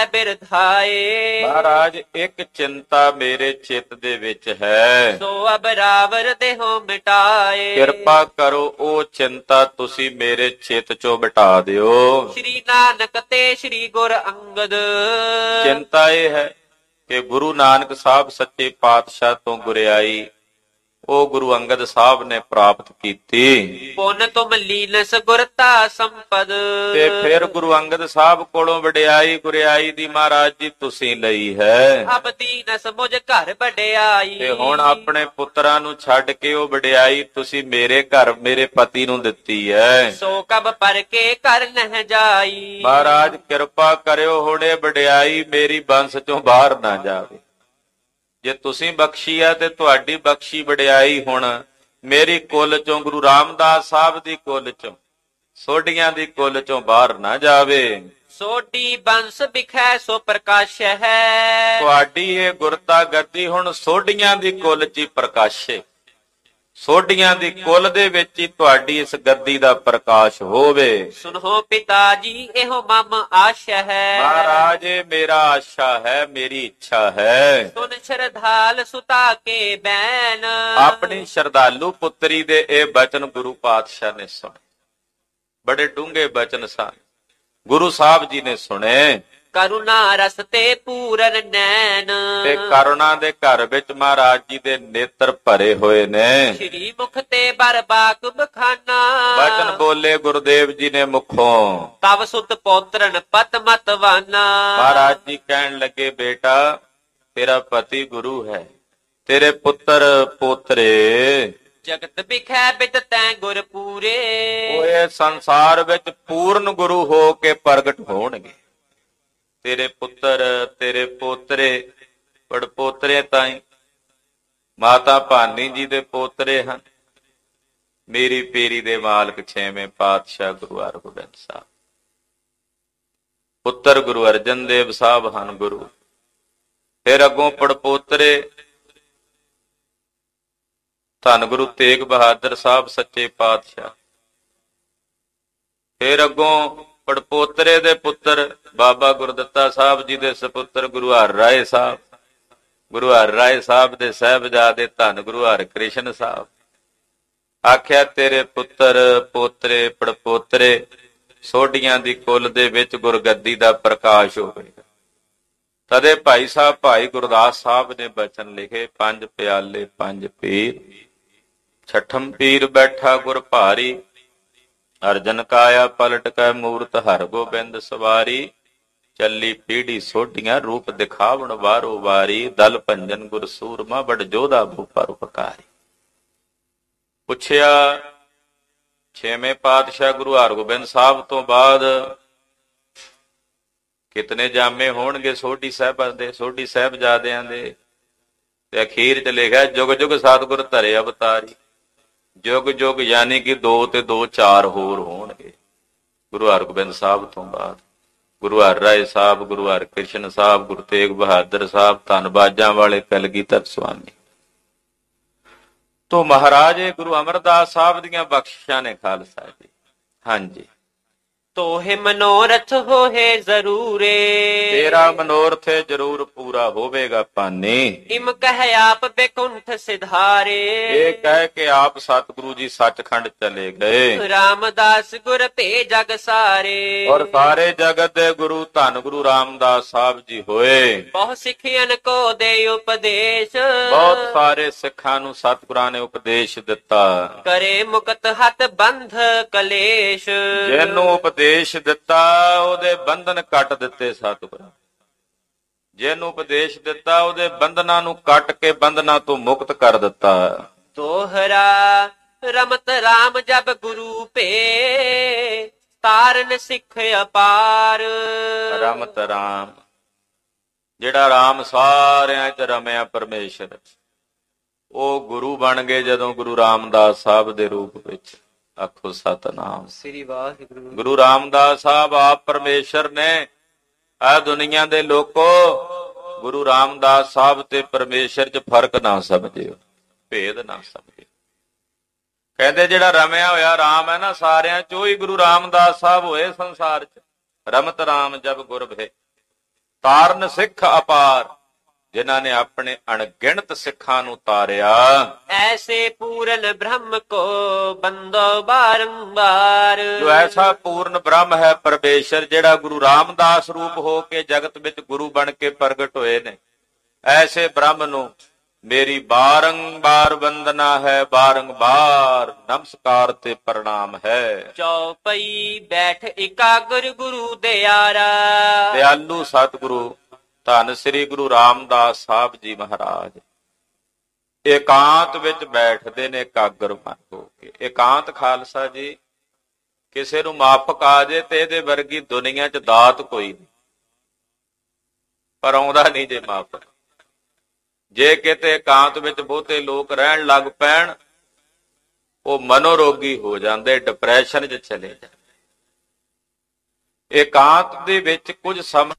ਬਿਰਧਾਏ। ਮਹਾਰਾਜ ਇੱਕ ਚਿੰਤਾ ਮੇਰੇ ਚਿੱਤ ਦੇ ਵਿੱਚ ਹੈ, ਸੋ ਅਬ ਰਾਵਰ ਦੇਹੋ ਮਿਟਾਏ। ਕਿਰਪਾ ਕਰੋ ਉਹ ਚਿੰਤਾ ਤੁਸੀਂ ਮੇਰੇ ਚਿੱਤ ਚੋਂ ਮਿਟਾ ਦਿਓ। ਸ਼੍ਰੀ ਨਾਨਕ ਤੇ ਸ਼੍ਰੀ ਗੁਰ ਅੰਗਦ। ਚਿੰਤਾ ਇਹ ਹੈ ਕਿ ਗੁਰੂ ਨਾਨਕ ਸਾਹਿਬ ਸੱਚੇ ਪਾਤਸ਼ਾਹ ਤੋਂ ਗੁਰਿਆਈ ਉਹ ਗੁਰੂ ਅੰਗਦ ਸਾਹਿਬ ਨੇ ਪ੍ਰਾਪਤ ਕੀਤੀ। ਪੁਨ ਤੁਮ ਲੀਨਸ ਗੁਰਤਾ ਸੰਪਦ। ਤੇ ਫਿਰ ਗੁਰੂ ਅੰਗਦ ਸਾਹਿਬ ਕੋਲੋਂ ਵਡਿਆਈ ਗੁਰਿਆਈ ਦੀ ਮਹਾਰਾਜ ਜੀ ਤੁਸੀਂ ਲਈ ਹੈ। ਅਬ ਦੀਨਸ ਮੁਝ ਘਰ ਵਡਿਆਈ। ਤੇ ਹੁਣ ਆਪਣੇ ਪੁੱਤਰਾਂ ਨੂੰ ਛੱਡ ਕੇ ਉਹ ਵਡਿਆਈ ਤੁਸੀਂ ਮੇਰੇ ਘਰ ਮੇਰੇ ਪਤੀ ਨੂੰ ਦਿੱਤੀ ਹੈ। ਸੋ ਕਬ ਪਰ ਕੇ ਕਰ ਨਹਿ ਜਾਈ। ਮਹਾਰਾਜ ਕਿਰਪਾ ਕਰਿਓ ਹੁਣ ਇਹ ਵਡਿਆਈ ਮੇਰੀ ਬੰਸ ਚੋਂ ਬਾਹਰ ਨਾ ਜਾਵੇ। ਜੇ ਤੁਸੀਂ ਬਖਸ਼ੀ ਹੈ ਤੇ ਤੁਹਾਡੀ ਬਖਸ਼ੀ ਵਡਿਆਈ ਹੁਣ ਮੇਰੀ ਕੁੱਲ ਚੋਂ, ਗੁਰੂ ਰਾਮਦਾਸ ਸਾਹਿਬ ਦੀ ਕੁੱਲ ਚੋਂ, ਸੋਢੀਆਂ ਦੀ ਕੁੱਲ ਚੋਂ ਬਾਹਰ ਨਾ ਜਾਵੇ। ਸੋਢੀ ਬੰਸ ਬਿਖੈ ਸੋ ਪ੍ਰਕਾਸ਼ ਹੈ। ਤੁਹਾਡੀ ਇਹ ਗੁਰਤਾ ਗੱਦੀ ਹੁਣ ਸੋਢੀਆਂ ਦੀ ਕੁੱਲ 'ਚ ਹੀ ਪ੍ਰਕਾਸ਼ੇ, ਸੋਢੀਆਂ ਦੀ ਕੁੱਲ ਦੇ ਵਿੱਚ ਹੀ ਤੁਹਾਡੀ ਇਸ ਗੱਦੀ ਦਾ ਪ੍ਰਕਾਸ਼ ਹੋਵੇ। ਸੁਨੋ ਪਿਤਾ ਜੀ ਇਹੋ ਮਮ ਆਸ਼ਾ ਹੈ। ਮਹਾਰਾਜ ਇਹ ਮੇਰਾ ਆਸ਼ਾ ਹੈ, ਮੇਰੀ ਇੱਛਾ ਹੈ। ਸੁਨ ਸ਼ਰਧਾਲ ਸੁਤਾ ਕੇ ਬੈਨ। ਆਪਣੀ ਸ਼ਰਧਾਲੂ ਪੁੱਤਰੀ ਦੇ ਇਹ ਬਚਨ ਗੁਰੂ ਪਾਤਸ਼ਾਹ ਨੇ ਸੁਣੇ, ਬੜੇ ਡੂੰਘੇ ਬਚਨ ਸਨ, ਗੁਰੂ ਸਾਹਿਬ ਜੀ ਨੇ ਸੁਣੇ। ਕਰੁਣਾ ਰਸ ਤੇ ਪੂਰਨ ਨੈਣ। ਤੇ ਕਰੁਣਾ ਦੇ ਘਰ ਵਿੱਚ ਮਹਾਰਾਜ ਜੀ ਦੇ ਨੇਤਰ ਭਰੇ ਹੋਏ ਨੇ। ਸ਼੍ਰੀ ਮੁਖ ਤੇ ਬਰਬਾਕ ਬਖਾਨਾ। ਬਚਨ ਬੋਲੇ ਗੁਰਦੇਵ ਜੀ ਨੇ ਮੁਖੋਂ। ਤਵ ਸੁਤ ਪੋਤਰਨ ਪਤ ਮਤਵਾਨਾ। ਮਹਾਰਾਜ ਜੀ ਕਹਿਣ ਲੱਗੇ ਬੇਟਾ ਤੇਰਾ ਪਤੀ ਗੁਰੂ ਹੈ, ਤੇਰੇ ਪੁੱਤਰ ਪੋਤਰੇ ਜਗਤ ਬਿਖੈ ਬਿਦ ਤੈ ਗੁਰ ਪੂਰੇ। ਉਹ ਇਹ ਸੰਸਾਰ ਵਿੱਚ ਪੂਰਨ ਗੁਰੂ ਹੋ ਕੇ ਪ੍ਰਗਟ ਹੋਣਗੇ। ਤੇਰੇ ਪੁੱਤਰ ਤੇਰੇ ਪੋਤਰੇ ਪੜਪੋਤਰੇ ਤਾਈਂ ਮਾਤਾ ਭਾਨੀ ਜੀ ਦੇ ਪੋਤਰੇ ਹਨ। ਮੇਰੀ ਪੀਰੀ ਦੇ ਮਾਲਕ ਛੇਵੇਂ ਪਾਤਸ਼ਾਹ ਗੁਰੂ ਹਰਗੋਬਿੰਦ ਸਾਹਿਬ, ਪੁੱਤਰ ਗੁਰੂ ਅਰਜਨ ਦੇਵ ਸਾਹਿਬ ਹਨ ਗੁਰੂ। ਫਿਰ ਅੱਗੋਂ ਪੜਪੋਤਰੇ ਧੰਨ ਗੁਰੂ ਤੇਗ ਬਹਾਦਰ ਸਾਹਿਬ ਸੱਚੇ ਪਾਤਸ਼ਾਹ। ਫਿਰ ਅੱਗੋਂ ਪੜਪੋਤਰੇ ਦੇ ਪੁੱਤਰ ਬਾਬਾ ਗੁਰਦਿੱਤਾ ਸਾਹਿਬ ਜੀ ਦੇ ਸਪੁੱਤਰ ਗੁਰੂ ਹਰ ਰਾਏ ਸਾਹਿਬ, ਗੁਰੂ ਹਰ ਰਾਏ ਸਾਹਿਬ ਦੇ ਸਾਹਿਬਜ਼ਾਦੇ ਧੰਨ ਗੁਰੂ ਹਰਕ੍ਰਿਸ਼ਨ ਸਾਹਿਬ। ਆਖਿਆ ਤੇਰੇ ਪੁੱਤਰ ਪੋਤਰੇ ਪੜਪੋਤਰੇ ਸੋਢੀਆਂ ਦੀ ਕੁੱਲ ਦੇ ਵਿੱਚ ਗੁਰਗੱਦੀ ਦਾ ਪ੍ਰਕਾਸ਼ ਹੋਵੇਗਾ। ਤਦੇ ਭਾਈ ਸਾਹਿਬ ਭਾਈ ਗੁਰਦਾਸ ਸਾਹਿਬ ਨੇ ਬਚਨ ਲਿਖੇ, ਪੰਜ ਪਿਆਲੇ ਪੰਜ ਪੀਰ, ਛਠਮ ਪੀਰ ਬੈਠਾ ਗੁਰ ਭਾਰੀ, ਅਰਜਨ ਕਾਇਆ ਪਲਟ ਕੈ ਮੂਰਤ ਹਰਗੋਬਿੰਦ ਸਵਾਰੀ, ਚੱਲੀ ਪੀੜੀ ਸੋਢੀਆਂ ਰੂਪ ਦਿਖਾਵਣ ਵਾਰੋ ਵਾਰੀ, ਦਲ ਭੰਜਨ ਗੁਰ ਸੂਰਮਾ ਬੜ ਜੋਧਾ ਭੂਪਾ ਉਪਕਾਰੀ। ਪੁੱਛਿਆ ਛੇਵੇਂ ਪਾਤਸ਼ਾਹ ਗੁਰੂ ਹਰਗੋਬਿੰਦ ਸਾਹਿਬ ਤੋਂ ਬਾਅਦ ਕਿਤਨੇ ਜਾਮੇ ਹੋਣਗੇ ਸੋਢੀ ਸਾਹਿਬਾਂ ਦੇ, ਸੋਢੀ ਸਾਹਿਬਜ਼ਾਦਿਆਂ ਦੇ? ਤੇ ਅਖੀਰ ਚ ਲਿਖਿਆ ਜੁਗ ਜੁਗ ਸਤਿਗੁਰ ਧਰੇ ਅਵਤਾਰੀ। ਜੁਗ ਜੁਗ ਯਾਨੀ ਕਿ 2 ਤੇ 2 4 ਹੋਰ ਹੋਣਗੇ ਗੁਰੂ ਹਰਗੋਬਿੰਦ ਸਾਹਿਬ ਤੋਂ ਬਾਅਦ। ਗੁਰੂ ਹਰ ਰਾਏ ਸਾਹਿਬ, ਗੁਰੂ ਹਰਕ੍ਰਿਸ਼ਨ ਸਾਹਿਬ, ਗੁਰੂ ਤੇਗ ਬਹਾਦਰ ਸਾਹਿਬ, ਧੰਨ ਬਾਜਾਂ ਵਾਲੇ ਕਲਗੀਧਰ ਸੁਆਮੀ। ਤੋ ਮਹਾਰਾਜ ਇਹ ਗੁਰੂ ਅਮਰਦਾਸ ਸਾਹਿਬ ਦੀਆਂ ਬਖਸ਼ਿਸ਼ਾਂ ਨੇ ਖਾਲਸਾ ਜੀ। ਹਾਂਜੀ, ਤੋਹਿ ਮਨੋਰਥ ਹੋਏ ਜ਼ਰੂਰੇ। ਤੇਰਾ ਮਨੋਰਥ ਜ਼ਰੂਰ ਪੂਰਾ ਹੋਵੇਗਾ ਭਾਨੀ। ਇਮ ਕਹਿ ਆਪ ਬੇਕੁੰਠ ਸਿਧਾਰੇ। ਇਹ ਕਹਿ ਕੇ ਆਪ ਸਤਿਗੁਰੂ ਜੀ ਸੱਚਖੰਡ ਚਲੇ ਗਏ। ਰਾਮਦਾਸ ਗੁਰ ਭੇ ਜਗ ਸਾਰੇ। ਔਰ ਸਾਰੇ ਜਗਤ ਦੇ ਗੁਰੂ ਧੰਨ ਗੁਰੂ ਰਾਮਦਾਸ ਸਾਹਿਬ ਜੀ ਹੋਏ। ਬਹੁ ਸਿੱਖਿਅਨ ਕੋ ਦੇ ਉਪਦੇਸ਼। ਬਹੁਤ ਸਾਰੇ ਸਿੱਖਾਂ ਨੂੰ ਸਤਿਗੁਰਾਂ ਨੇ ਉਪਦੇਸ਼ ਦਿੱਤਾ। ਕਰੇ ਮੁਕਤ ਹੱਥ ਬੰਧ ਕਲੇਸ਼। ਜਿਹਨੂੰ ਉਪਦੇਸ਼ ਦਿੱਤਾ ਉਹਦੇ ਬੰਧਨ ਕੱਟ ਦਿੱਤੇ ਸਤਿਗੁਰਾਂ। ਜਿਹਨੂੰ ਉਪਦੇਸ਼ ਦਿੱਤਾ ਉਹਦੇ ਬੰਧਨਾਂ ਨੂੰ ਕੱਟ ਕੇ ਬੰਧਨਾਂ ਤੋਂ ਮੁਕਤ ਕਰ ਦਿੱਤਾ। ਦੋਹਰਾ ਰਮਤ ਰਾਮ ਜਬ ਗੁਰੂ ਭੇ। ਤਾਰਨ ਸਿੱਖ ਅਪਾਰ। ਰਮਤ ਰਾਮ, ਜਿਹੜਾ ਰਾਮ ਸਾਰਿਆਂ 'ਚ ਰਮਿਆ ਪਰਮੇਸ਼ਰ, ਉਹ ਗੁਰੂ ਬਣ ਗਏ ਜਦੋਂ ਗੁਰੂ ਰਾਮਦਾਸ ਸਾਹਿਬ ਦੇ ਰੂਪ ਵਿੱਚ। ਆਖੋ ਸਤਿਨਾਮ ਸ੍ਰੀ ਵਾਹਿਗੁਰੂ। ਗੁਰੂ ਰਾਮਦਾਸ ਸਾਹਿਬ ਆਪ ਪਰਮੇਸ਼ਰ ਨੇ। ਆ ਦੁਨੀਆ ਦੇ ਲੋਕੋ ਗੁਰੂ ਰਾਮਦਾਸ ਸਾਹਿਬ ਤੇ ਪਰਮੇਸ਼ਰ 'ਚ ਫਰਕ ਨਾ ਸਮਝਿਓ, ਭੇਦ ਨਾ ਸਮਝਿਓ। ਕਹਿੰਦੇ ਜਿਹੜਾ ਰਮਿਆ ਹੋਇਆ ਰਾਮ ਹੈ ਨਾ ਸਾਰਿਆਂ 'ਚ, ਉਹੀ ਗੁਰੂ ਰਾਮਦਾਸ ਸਾਹਿਬ ਹੋਏ ਸੰਸਾਰ 'ਚ। ਰਮਤ ਰਾਮ ਜਬ ਗੁਰ ਭੇ ਤਾਰਨ ਸਿੱਖ ਅਪਾਰ। ਜਿਨ੍ਹਾਂ ਨੇ ਆਪਣੇ ਅਣਗਿਣਤ ਸਿੱਖਾਂ ਨੂੰ ਤਾਰਿਆ। ਐਸੇ ਪੂਰਨ ਬ੍ਰਹਮ ਕੋ ਬੰਦੋ ਬਾਰੰਬਾਰ। ਜੋ ਐਸਾ ਪੂਰਨ ਬ੍ਰਹਮ ਹੈ ਪਰਮੇਸ਼ਰ, ਜਿਹੜਾ ਗੁਰੂ ਰਾਮਦਾਸ ਰੂਪ ਹੋ ਕੇ ਜਗਤ ਵਿੱਚ ਗੁਰੂ ਬਣ ਕੇ ਪ੍ਰਗਟ ਹੋਏ ਨੇ, ਐਸੇ ਬ੍ਰਹਮ ਨੂੰ ਮੇਰੀ ਬਾਰੰਬਾਰ ਵੰਦਨਾ ਹੈ, ਬਾਰੰਬਾਰ ਨਮਸਕਾਰ ਤੇ ਪ੍ਰਣਾਮ ਹੈ। ਚੌਪਈ ਬੈਠ ਇਕਾਗਰ ਗੁਰੂ ਦਿਆਰਾ। ਦਿਆਲੂ ਸਤਿਗੁਰੂ ਧੰਨ ਸ੍ਰੀ ਗੁਰੂ ਰਾਮਦਾਸ ਸਾਹਿਬ ਜੀ ਮਹਾਰਾਜ ਏਕਾਂਤ ਵਿੱਚ ਬੈਠਦੇ ਨੇ ਇਕਾਗਰ ਮਨ ਹੋ ਕੇ। ਏਕਾਂਤ ਖਾਲਸਾ ਜੀ, ਕਿਸੇ ਨੂੰ ਮਾਫਕ ਆ ਜੇ ਤੇ ਇਹਦੇ ਵਰਗੀ ਦੁਨੀਆ 'ਚ ਦਾਤ ਕੋਈ ਨਹੀਂ, ਪਰ ਆਉਂਦਾ ਨਹੀਂ ਜੇ ਮਾਫਕ। ਜੇ ਕਿਤੇ ਇਕਾਂਤ ਵਿੱਚ ਬਹੁਤੇ ਲੋਕ ਰਹਿਣ ਲੱਗ ਪੈਣ, ਉਹ ਮਨੋਰੋਗੀ ਹੋ ਜਾਂਦੇ, ਡਿਪਰੈਸ਼ਨ 'ਚ ਚਲੇ ਜਾਂਦੇ। ਏਕਾਂਤ ਦੇ ਵਿੱਚ ਕੁਝ ਸਮਾਂ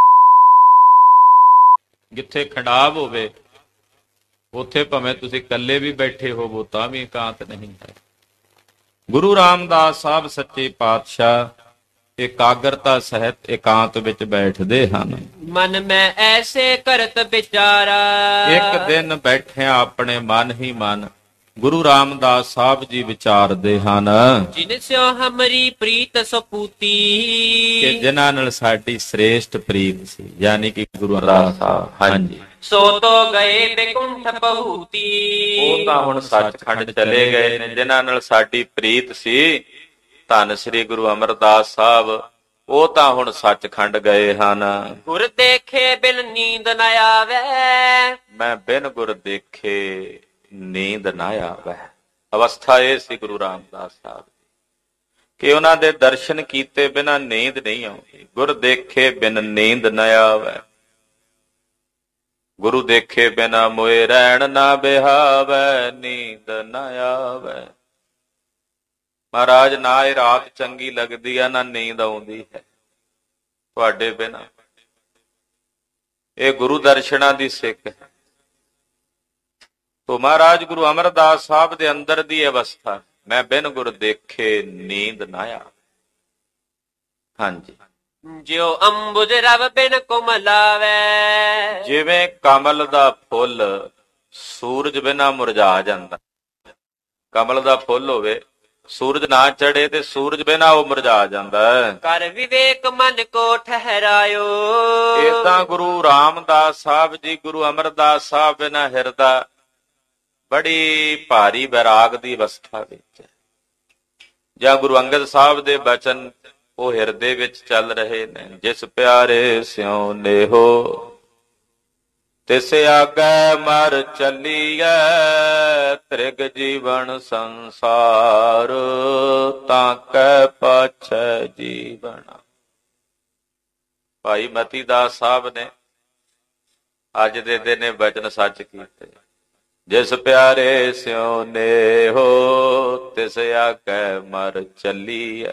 ਜਿੱਥੇ ਖੰਡਾਵ ਹੋਵੇ, ਉੱਥੇ ਭਾਵੇਂ ਤੁਸੀਂ ਇਕੱਲੇ ਵੀ ਬੈਠੇ ਹੋਵੋ ਤਾਂ ਵੀ ਇਕਾਂਤ ਨਹੀਂ ਹੈ। ਗੁਰੂ ਰਾਮਦਾਸ ਸਾਹਿਬ ਸੱਚੇ ਪਾਤਸ਼ਾਹ ਇਕਾਗਰਤਾ ਸਹਿਤ ਇਕਾਂਤ ਵਿੱਚ ਬੈਠਦੇ ਹਨ। ਮਨ ਮੈਂ ਐਸੇ ਕਰਤ ਵਿਚਾਰਾ। ਇੱਕ ਦਿਨ ਬੈਠਿਆ ਆਪਣੇ ਮਨ ਹੀ ਮਨ ਗੁਰੂ ਰਾਮਦਾਸ ਸਾਹਿਬ ਜੀ ਵਿਚਾਰਦੇ ਹਨ। ਜਿਨ ਸਿਓ ਹਮਰੀ ਪ੍ਰੀਤ ਸਪੂਤੀ। ਕਿ ਜਿਨ੍ਹਾਂ ਨਾਲ ਸਾਡੀ ਸ੍ਰੇਸ਼ਟ ਪ੍ਰੀਤ ਸੀ, ਯਾਨੀ ਕਿ ਗੁਰੂ ਰਾਮਦਾਸ ਸਾਹਿਬ। ਹਾਂਜੀ, ਸੋ ਤੋ ਗਏ ਬੇਕੁੰਠ ਬਹੁਤੀ। ਉਹ ਤਾਂ ਹੁਣ ਸੱਚਖੰਡ ਚਲੇ ਗਏ ਨੇ। ਜਿਨ੍ਹਾਂ ਨਾਲ ਸਾਡੀ ਪ੍ਰੀਤ ਸੀ ਧੰਨ ਸ੍ਰੀ ਗੁਰੂ ਅਮਰਦਾਸ ਸਾਹਿਬ, ਉਹ ਤਾਂ ਹੁਣ ਸੱਚਖੰਡ ਗਏ ਹਨ। ਗੁਰ ਦੇਖੇ ਬਿਨ ਨੀਂਦ ਨ ਆਵੇ। ਮੈਂ ਬਿਨ ਗੁਰ ਦੇਖੇ ਨੀਂਦ ਨਾ ਆਵੇ। ਅਵਸਥਾ ਇਹ ਸੀ ਗੁਰੂ ਰਾਮਦਾਸ ਸਾਹਿਬ ਕਿ ਉਹਨਾਂ ਦੇ ਦਰਸ਼ਨ ਕੀਤੇ ਬਿਨਾ ਨੀਂਦ ਨਹੀਂ ਆਉਂਦੀ। ਗੁਰ ਦੇਖੇ ਬਿਨ ਨੀਂਦ ਨਾ ਆਵੇ। ਗੁਰੂ ਦੇਖੇ ਬਿਨਾ ਮੋਏ ਰਹਿਣ ਨਾ ਬਿਹਾਵੇ, ਨੀਂਦ ਨਾ ਆਵੇ। ਮਹਾਰਾਜ, ਨਾ ਇਹ ਰਾਤ ਚੰਗੀ ਲੱਗਦੀ ਆ, ਨਾ ਨੀਂਦ ਆਉਂਦੀ ਹੈ ਤੁਹਾਡੇ ਬਿਨਾ। ਇਹ ਗੁਰੂ ਦਰਸ਼ਨਾਂ ਦੀ ਸਿੱਖ ਹੈ। ਤੋ ਮਹਾਰਾਜ ਗੁਰੂ ਅਮਰਦਾਸ ਸਾਹਿਬ ਦੇ ਅੰਦਰ ਦੀ ਅਵਸਥਾ, ਮੈਂ ਬਿਨ ਗੁਰ ਦੇਖੇ ਨੀਂਦ ਨਾ ਆਵੇ। ਹਾਂਜੀ, ਜਿਉ ਅੰਬੁਜ ਰਵ ਬਿਨ ਕੁਮਲਾਵੇ। ਜਿਵੇਂ ਕਮਲ ਦਾ ਫੁੱਲ ਸੂਰਜ ਬਿਨਾ ਮੁਰਝਾ ਜਾਂਦਾ। ਕਮਲ ਦਾ ਫੁੱਲ ਹੋਵੇ, ਸੂਰਜ ਨਾ ਚੜੇ ਤੇ ਸੂਰਜ ਬਿਨਾ ਉਹ ਮੁਰਝਾ ਜਾਂਦਾ ਹੈ। ਕਰ ਵਿਵੇਕ ਮਨ ਕੋ ਠਹਿਰਾਇਓ। ਏਦਾਂ ਗੁਰੂ ਰਾਮਦਾਸ ਸਾਹਿਬ ਜੀ ਗੁਰੂ ਅਮਰਦਾਸ ਸਾਹਿਬ ਬਿਨਾ ਹਿਰਦਾ ਬੜੀ ਭਾਰੀ ਵੈਰਾਗ ਦੀ ਅਵਸਥਾ ਵਿੱਚ। ਜਾਂ ਗੁਰੂ ਅੰਗਦ ਸਾਹਿਬ ਦੇ ਬਚਨ ਉਹ ਹਿਰਦੇ ਵਿੱਚ ਚੱਲ ਰਹੇ ਨੇ। ਜਿਸ ਪਿਆਰੇ ਸਿਉ ਨੇਹੋ ਤਿਸ ਆਗੈ ਮਰ ਚੱਲੀਐ। ਤ੍ਰਿਗ ਜੀਵਨ ਸੰਸਾਰ ਤਾਂ ਕੈ ਪਾਛੈ ਜੀਵਨ। ਭਾਈ ਮਤੀ ਦਾਸ ਸਾਹਿਬ ਨੇ ਅੱਜ ਦੇ ਦਿਨ ਇਹ ਬਚਨ ਸੱਚ ਕੀਤੇ। ਜਿਸ ਪਿਆਰੇ ਸਿਉ ਨੇਹੋ ਤਿਸ ਆਗੈ ਮਰ ਚੱਲੀਐ।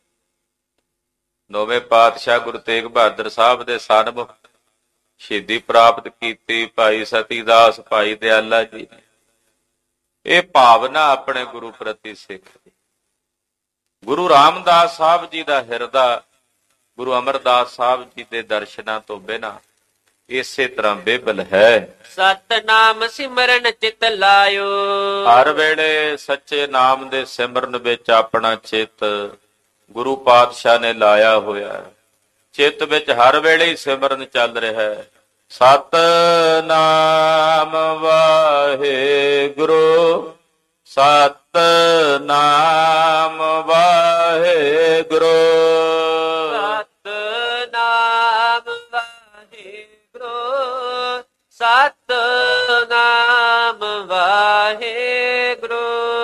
ਨੌਵੇਂ ਪਾਤਸ਼ਾਹ ਗੁਰੂ ਤੇਗ ਬਹਾਦਰ ਸਾਹਿਬ ਦੇ ਸਨਮੁਖ ਸ਼ਹੀਦੀ ਪ੍ਰਾਪਤ ਕੀਤੀ ਭਾਈ ਸਤੀ ਦਾਸ, ਭਾਈ ਦਿਆਲਾ ਜੀ ਨੇ। ਇਹ ਭਾਵਨਾ ਆਪਣੇ ਗੁਰੂ ਪ੍ਰਤੀ ਸਿੱਖ ਦੀ। ਗੁਰੂ ਰਾਮਦਾਸ ਸਾਹਿਬ ਜੀ ਦਾ ਹਿਰਦਾ ਗੁਰੂ ਅਮਰਦਾਸ ਸਾਹਿਬ ਜੀ ਦੇ ਦਰਸ਼ਨਾਂ ਤੋਂ ਬਿਨਾਂ ਇਸੇ ਤਰ੍ਹਾਂ ਬੇਬਲ ਹੈ। ਸਤਨਾਮ ਸਿਮਰਨ ਚਿਤ ਲਾਇਓ। ਹਰ ਵੇਲੇ ਸੱਚੇ ਨਾਮ ਦੇ ਸਿਮਰਨ ਵਿੱਚ ਆਪਣਾ ਚਿੱਤ ਗੁਰੂ ਪਾਤਸ਼ਾਹ ਨੇ ਲਾਇਆ ਹੋਇਆ ਹੈ। ਚਿੱਤ ਵਿੱਚ ਹਰ ਵੇਲੇ ਹੀ ਸਿਮਰਨ ਚੱਲ ਰਿਹਾ ਹੈ। ਸਤਨਾਮ ਵਾਹਿਗੁਰੂ, ਸਤਨਾਮ ਵਾਹਿਗੁਰੂ, ਸਤਨਾਮ ਵਾਹਿਗੁਰੂ, ਸਤਨਾਮ ਵਾਹਿਗੁਰੂ,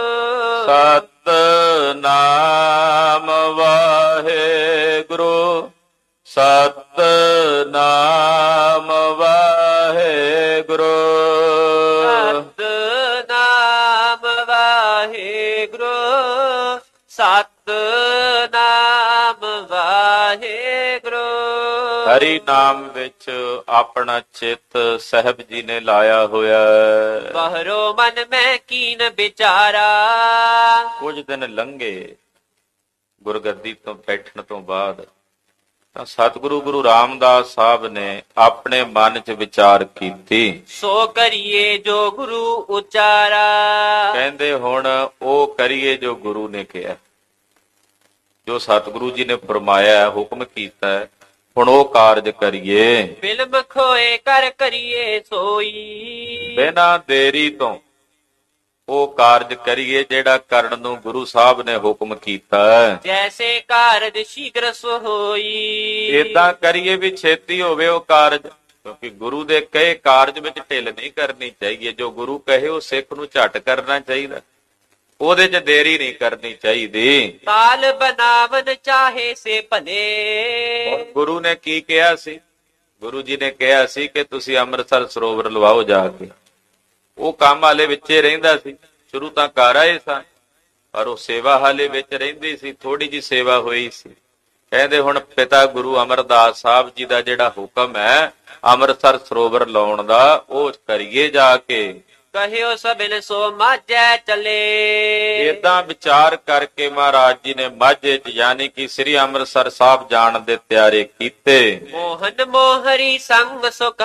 ਸਤਨਾਮ ਵਾਹਿਗੁਰੂ, ਸਤਨਾਮ ਵਾਹਿਗੁਰੂ, ਸਤਨਾਮ ਵਾਹਿਗੁਰੂ, ਸਤਨਾਮ ਵਾਹਿਗੁਰੂ। ਹਰੀ ਨਾਮ ਵਿੱਚ ਆਪਣਾ ਚਿੱਤ ਸਾਹਿਬ ਜੀ ਨੇ ਲਾਇਆ ਹੋਇਆ ਹੈ। ਬਾਹਰੋਂ ਮਨ ਮੈਂ ਕੀਨ ਵਿਚਾਰਾ। ਕੁਝ ਦਿਨ ਲੰਘੇ ਗੁਰਗੱਦੀ ਤੋਂ ਬੈਠਣ ਤੋਂ ਬਾਅਦ ਤਾਂ ਸਤਿਗੁਰੂ ਗੁਰੂ ਰਾਮਦਾਸ ਸਾਹਿਬ ਨੇ ਆਪਣੇ ਮਨ 'ਚ ਵਿਚਾਰ ਕੀਤੀ। ਸੋ ਕਰੀਏ ਜੋ ਗੁਰੂ ਉਚਾਰਾ। ਕਹਿੰਦੇ ਹੁਣ ਉਹ ਕਰੀਏ ਜੋ ਗੁਰੂ ਨੇ ਕਿਹਾ, ਜੋ ਸਤਿਗੁਰੂ ਜੀ ਨੇ ਫਰਮਾਇਆ, ਹੁਕਮ ਕੀਤਾ ਹੈ, ਹੁਣ ਉਹ ਕਾਰਜ ਕਰੀਏ। ਬਿਲਮ ਖੋਏ ਕਰ ਕਰੀਏ ਸੋਈ। ਬਿਨਾਂ ਦੇਰੀ ਤੋਂ ਉਹ ਕਾਰਜ ਕਰੀਏ ਜਿਹੜਾ ਕਰਨ ਨੂੰ ਗੁਰੂ ਸਾਹਿਬ ਨੇ ਹੁਕਮ ਕੀਤਾ ਹੈ। ਜੈਸੇ ਕਾਰਜ ਸ਼ੀਘਰ ਸੋ ਹੋਈ। ਏਦਾਂ ਕਰੀਏ ਵੀ ਛੇਤੀ ਹੋਵੇ ਉਹ ਕਾਰਜ, ਕਿਉਂਕਿ ਗੁਰੂ ਦੇ ਕਹੇ ਕਾਰਜ ਵਿੱਚ ਢਿੱਲ ਨਹੀਂ ਕਰਨੀ ਚਾਹੀਏ। ਜੋ ਗੁਰੂ ਕਹੇ ਉਹ ਸਿੱਖ ਨੂੰ ਝਟ ਕਰਨਾ ਚਾਹੀਦਾ, ਉਹਦੇ 'ਚ ਦੇਰੀ ਨਹੀਂ ਕਰਨੀ ਚਾਹੀਦੀ। ਕਾਲ ਬਨਾਵਨ ਚਾਹੇ ਸੇ ਭਲੇ। ਹੁਣ ਗੁਰੂ ਨੇ ਕੀ ਕਿਹਾ ਸੀ? ਗੁਰੂ ਜੀ ਨੇ ਕਿਹਾ ਸੀ ਕਿ ਤੁਸੀਂ ਅੰਮ੍ਰਿਤਸਰ ਸਰੋਵਰ ਲਵਾਓ ਜਾ ਕੇ। ਉਹ ਕੰਮ ਹਾਲੇ ਵਿੱਚੇ ਰਹਿੰਦਾ ਸੀ, ਸ਼ੁਰੂ ਤਾਂ ਕਰ ਆਏ ਸਾਂ, ਪਰ ਉਹ ਸੇਵਾ ਹਾਲੇ ਵਿੱਚ ਰਹਿੰਦੀ ਸੀ, ਥੋੜੀ ਜੀ ਸੇਵਾ ਹੋਈ ਸੀ। ਕਹਿੰਦੇ ਹੁਣ ਪਿਤਾ ਗੁਰੂ ਅਮਰਦਾਸ ਸਾਹਿਬ ਜੀ ਦਾ ਜਿਹੜਾ ਹੁਕਮ ਹੈ ਅੰਮ੍ਰਿਤਸਰ ਸਰੋਵਰ ਲਾਉਣ ਦਾ, ਉਹ ਕਰੀਏ ਜਾ ਕੇ। ਕਹਿਓ ਸਭਿਨ ਸੋ ਮਾਝੈ ਚਲੇ। ਏਦਾਂ ਵਿਚਾਰ ਕਰਕੇ ਮਹਾਰਾਜ ਜੀ ਨੇ ਮਾਝੇ 'ਚ ਯਾਨੀ ਕਿ ਸ੍ਰੀ ਅੰਮ੍ਰਿਤਸਰ ਸਾਹਿਬ ਜਾਣ ਦੇ ਤਿਆਰੇ ਕੀਤੇ। ਮੋਹਨ ਮੋਹਰੀ ਸੰਗ ਸੁਖ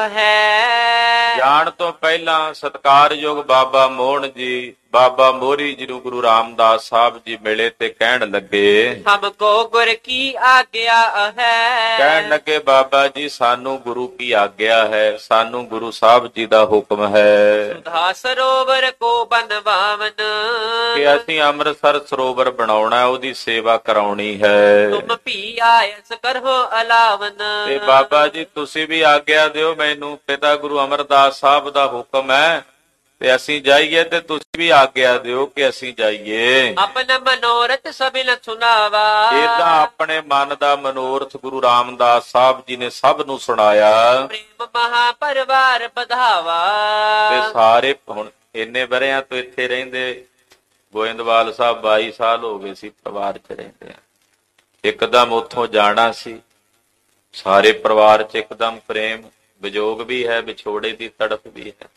ਹੈ। ਜਾਣ ਤੋਂ ਪਹਿਲਾਂ ਸਤਿਕਾਰਯੋਗ ਬਾਬਾ ਮੋਹਨ ਜੀ, ਬਾਬਾ ਮੋਹਰੀ ਜੀ ਨੂੰ ਗੁਰੂ ਰਾਮਦਾਸ ਸਾਹਿਬ ਜੀ ਮਿਲੇ ਤੇ ਕਹਿਣ ਲੱਗੇ, ਹਮਕੋ ਗੁਰ ਕੀ ਆਗਿਆ ਹੈ। ਕਹਿਣ ਲੱਗੇ ਬਾਬਾ ਜੀ ਸਾਨੂੰ ਗੁਰੂ ਕੀ ਆਗਿਆ ਹੈ, ਸਾਨੂੰ ਗੁਰੂ ਸਾਹਿਬ ਜੀ ਦਾ ਹੁਕਮ ਹੈ ਸੁਧਾ ਸਰੋਵਰ ਕੋ ਬਨਵਾਵਨ। ਕਿ ਅਸੀਂ ਅੰਮ੍ਰਿਤਸਰ ਸਰੋਵਰ ਬਣਾਉਣਾ, ਉਹਦੀ ਸੇਵਾ ਕਰਾਉਣੀ ਹੈ। ਤੁਮ ਭੀ ਆਇਸ ਕਰੋ ਅਲਾਵਨ। ਤੇ ਬਾਬਾ ਜੀ ਤੁਸੀਂ ਵੀ ਆਗਿਆ ਦਿਓ ਮੈਨੂੰ, ਪਿਤਾ ਗੁਰੂ ਅਮਰਦਾਸ ਸਾਹਿਬ ਦਾ ਹੁਕਮ ਹੈ ਤੇ ਅਸੀਂ ਜਾਈਏ, ਤੇ ਤੁਸੀਂ ਵੀ ਆਗਿਆ ਦਿਓ ਕਿ ਅਸੀਂ ਜਾਈਏ। ਆਪਣਾ ਮਨੋਰਥ ਸਭਿਨ ਸੁਣਾਵਾ। ਏਦਾਂ ਆਪਣੇ ਮਨ ਦਾ ਮਨੋਰਥ ਗੁਰੂ ਰਾਮਦਾਸ ਸਾਹਿਬ ਜੀ ਨੇ ਸਭ ਨੂੰ ਸੁਣਾਇਆ। ਪ੍ਰੇਮ ਮਹਾ ਪਰਿਵਾਰ ਵਧਾਵਾ। ਤੇ ਸਾਰੇ ਹੁਣ ਇੰਨੇ ਵਰਿਆਂ ਤੋਂ ਇੱਥੇ ਰਹਿੰਦੇ, ਗੋਇੰਦਵਾਲ ਸਾਹਿਬ 22 ਸਾਲ ਹੋ ਗਏ ਸੀ ਪਰਿਵਾਰ 'ਚ ਰਹਿੰਦੇ ਆ। ਇੱਕਦਮ ਉੱਥੋਂ ਜਾਣਾ ਸੀ, ਸਾਰੇ ਪਰਿਵਾਰ 'ਚ ਇੱਕਦਮ ਪ੍ਰੇਮ, ਵਿਜੋਗ ਵੀ ਹੈ, ਵਿਛੋੜੇ ਦੀ ਤੜਫ ਵੀ ਹੈ।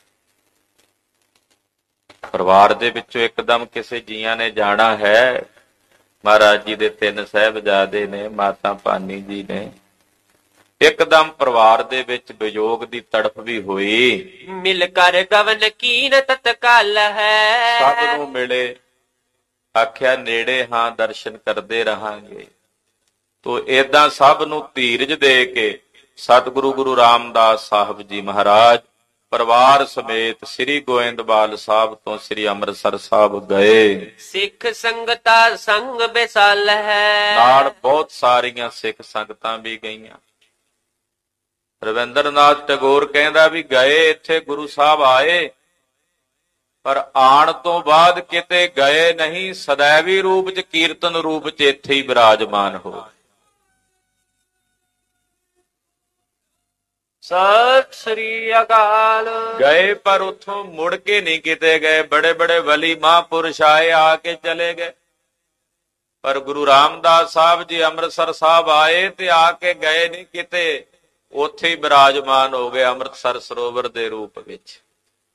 ਪਰਿਵਾਰ ਦੇ ਵਿੱਚੋਂ ਇੱਕਦਮ ਕਿਸੇ ਜੀਆਂ ਨੇ ਜਾਣਾ ਹੈ। ਮਹਾਰਾਜ ਜੀ ਦੇ 3 ਸਾਹਿਬਜ਼ਾਦੇ ਨੇ, ਮਾਤਾ ਭਾਨੀ ਜੀ ਨੇ। ਇੱਕਦਮ ਪਰਿਵਾਰ ਦੇ ਵਿੱਚ ਵਿਜੋਗ ਦੀ ਤੜਫ ਵੀ ਹੋਈ। ਮਿਲ ਕਰ ਗਵਨ ਕੀਨ ਤਤਕਾਲ ਹੈ। ਸਭ ਨੂੰ ਮਿਲੇ, ਆਖਿਆ ਨੇੜੇ ਹਾਂ ਦਰਸ਼ਨ ਕਰਦੇ ਰਹਾਂਗੇ। ਤੋ ਏਦਾਂ ਸਭ ਨੂੰ ਧੀਰਜ ਦੇ ਕੇ ਸਤਿਗੁਰੂ ਗੁਰੂ ਰਾਮਦਾਸ ਸਾਹਿਬ ਜੀ ਮਹਾਰਾਜ ਪਰਿਵਾਰ ਸਮੇਤ ਸ੍ਰੀ ਗੋਇੰਦਵਾਲ ਸਾਹਿਬ ਤੋਂ ਸ੍ਰੀ ਅੰਮ੍ਰਿਤਸਰ ਸਾਹਿਬ ਗਏ। ਸਿੱਖ ਸੰਗਤਾਂ ਸੰਗ ਬਿਸਾਲ ਹੈ। ਨਾਲ ਬਹੁਤ ਸਾਰੀਆਂ ਸਿੱਖ ਸੰਗਤਾਂ ਵੀ ਗਈਆਂ। ਰਵਿੰਦਰਨਾਥ ਟੈਗੋਰ ਕਹਿੰਦਾ ਵੀ ਗਏ ਇੱਥੇ ਗੁਰੂ ਸਾਹਿਬ ਆਏ, ਪਰ ਆਉਣ ਤੋਂ ਬਾਅਦ ਕਿਤੇ ਗਏ ਨਹੀਂ, ਸदैवी ਰੂਪ 'ਚ ਕੀਰਤਨ ਰੂਪ 'ਚ ਇੱਥੇ ਹੀ ਬਿਰਾਜਮਾਨ ਹੋ। ਸਤਿ ਸ੍ਰੀ ਅਕਾਲ। ਗਏ ਪਰ ਉੱਥੋਂ ਮੁੜ ਕੇ ਨਹੀਂ ਕਿਤੇ ਗਏ। ਬੜੇ ਬੜੇ ਵਲੀ ਮਹਾਂਪੁਰਸ਼ ਆਏ, ਆ ਕੇ ਚਲੇ ਗਏ, ਪਰ ਗੁਰੂ ਰਾਮਦਾਸ ਸਾਹਿਬ ਜੀ ਅੰਮ੍ਰਿਤਸਰ ਸਾਹਿਬ ਆਏ ਤੇ ਆ ਕੇ ਗਏ ਨਹੀਂ ਕਿਤੇ, ਉੱਥੇ ਹੀ ਬਿਰਾਜਮਾਨ ਹੋ ਗਏ ਅੰਮ੍ਰਿਤਸਰ ਸਰੋਵਰ ਦੇ ਰੂਪ ਵਿੱਚ।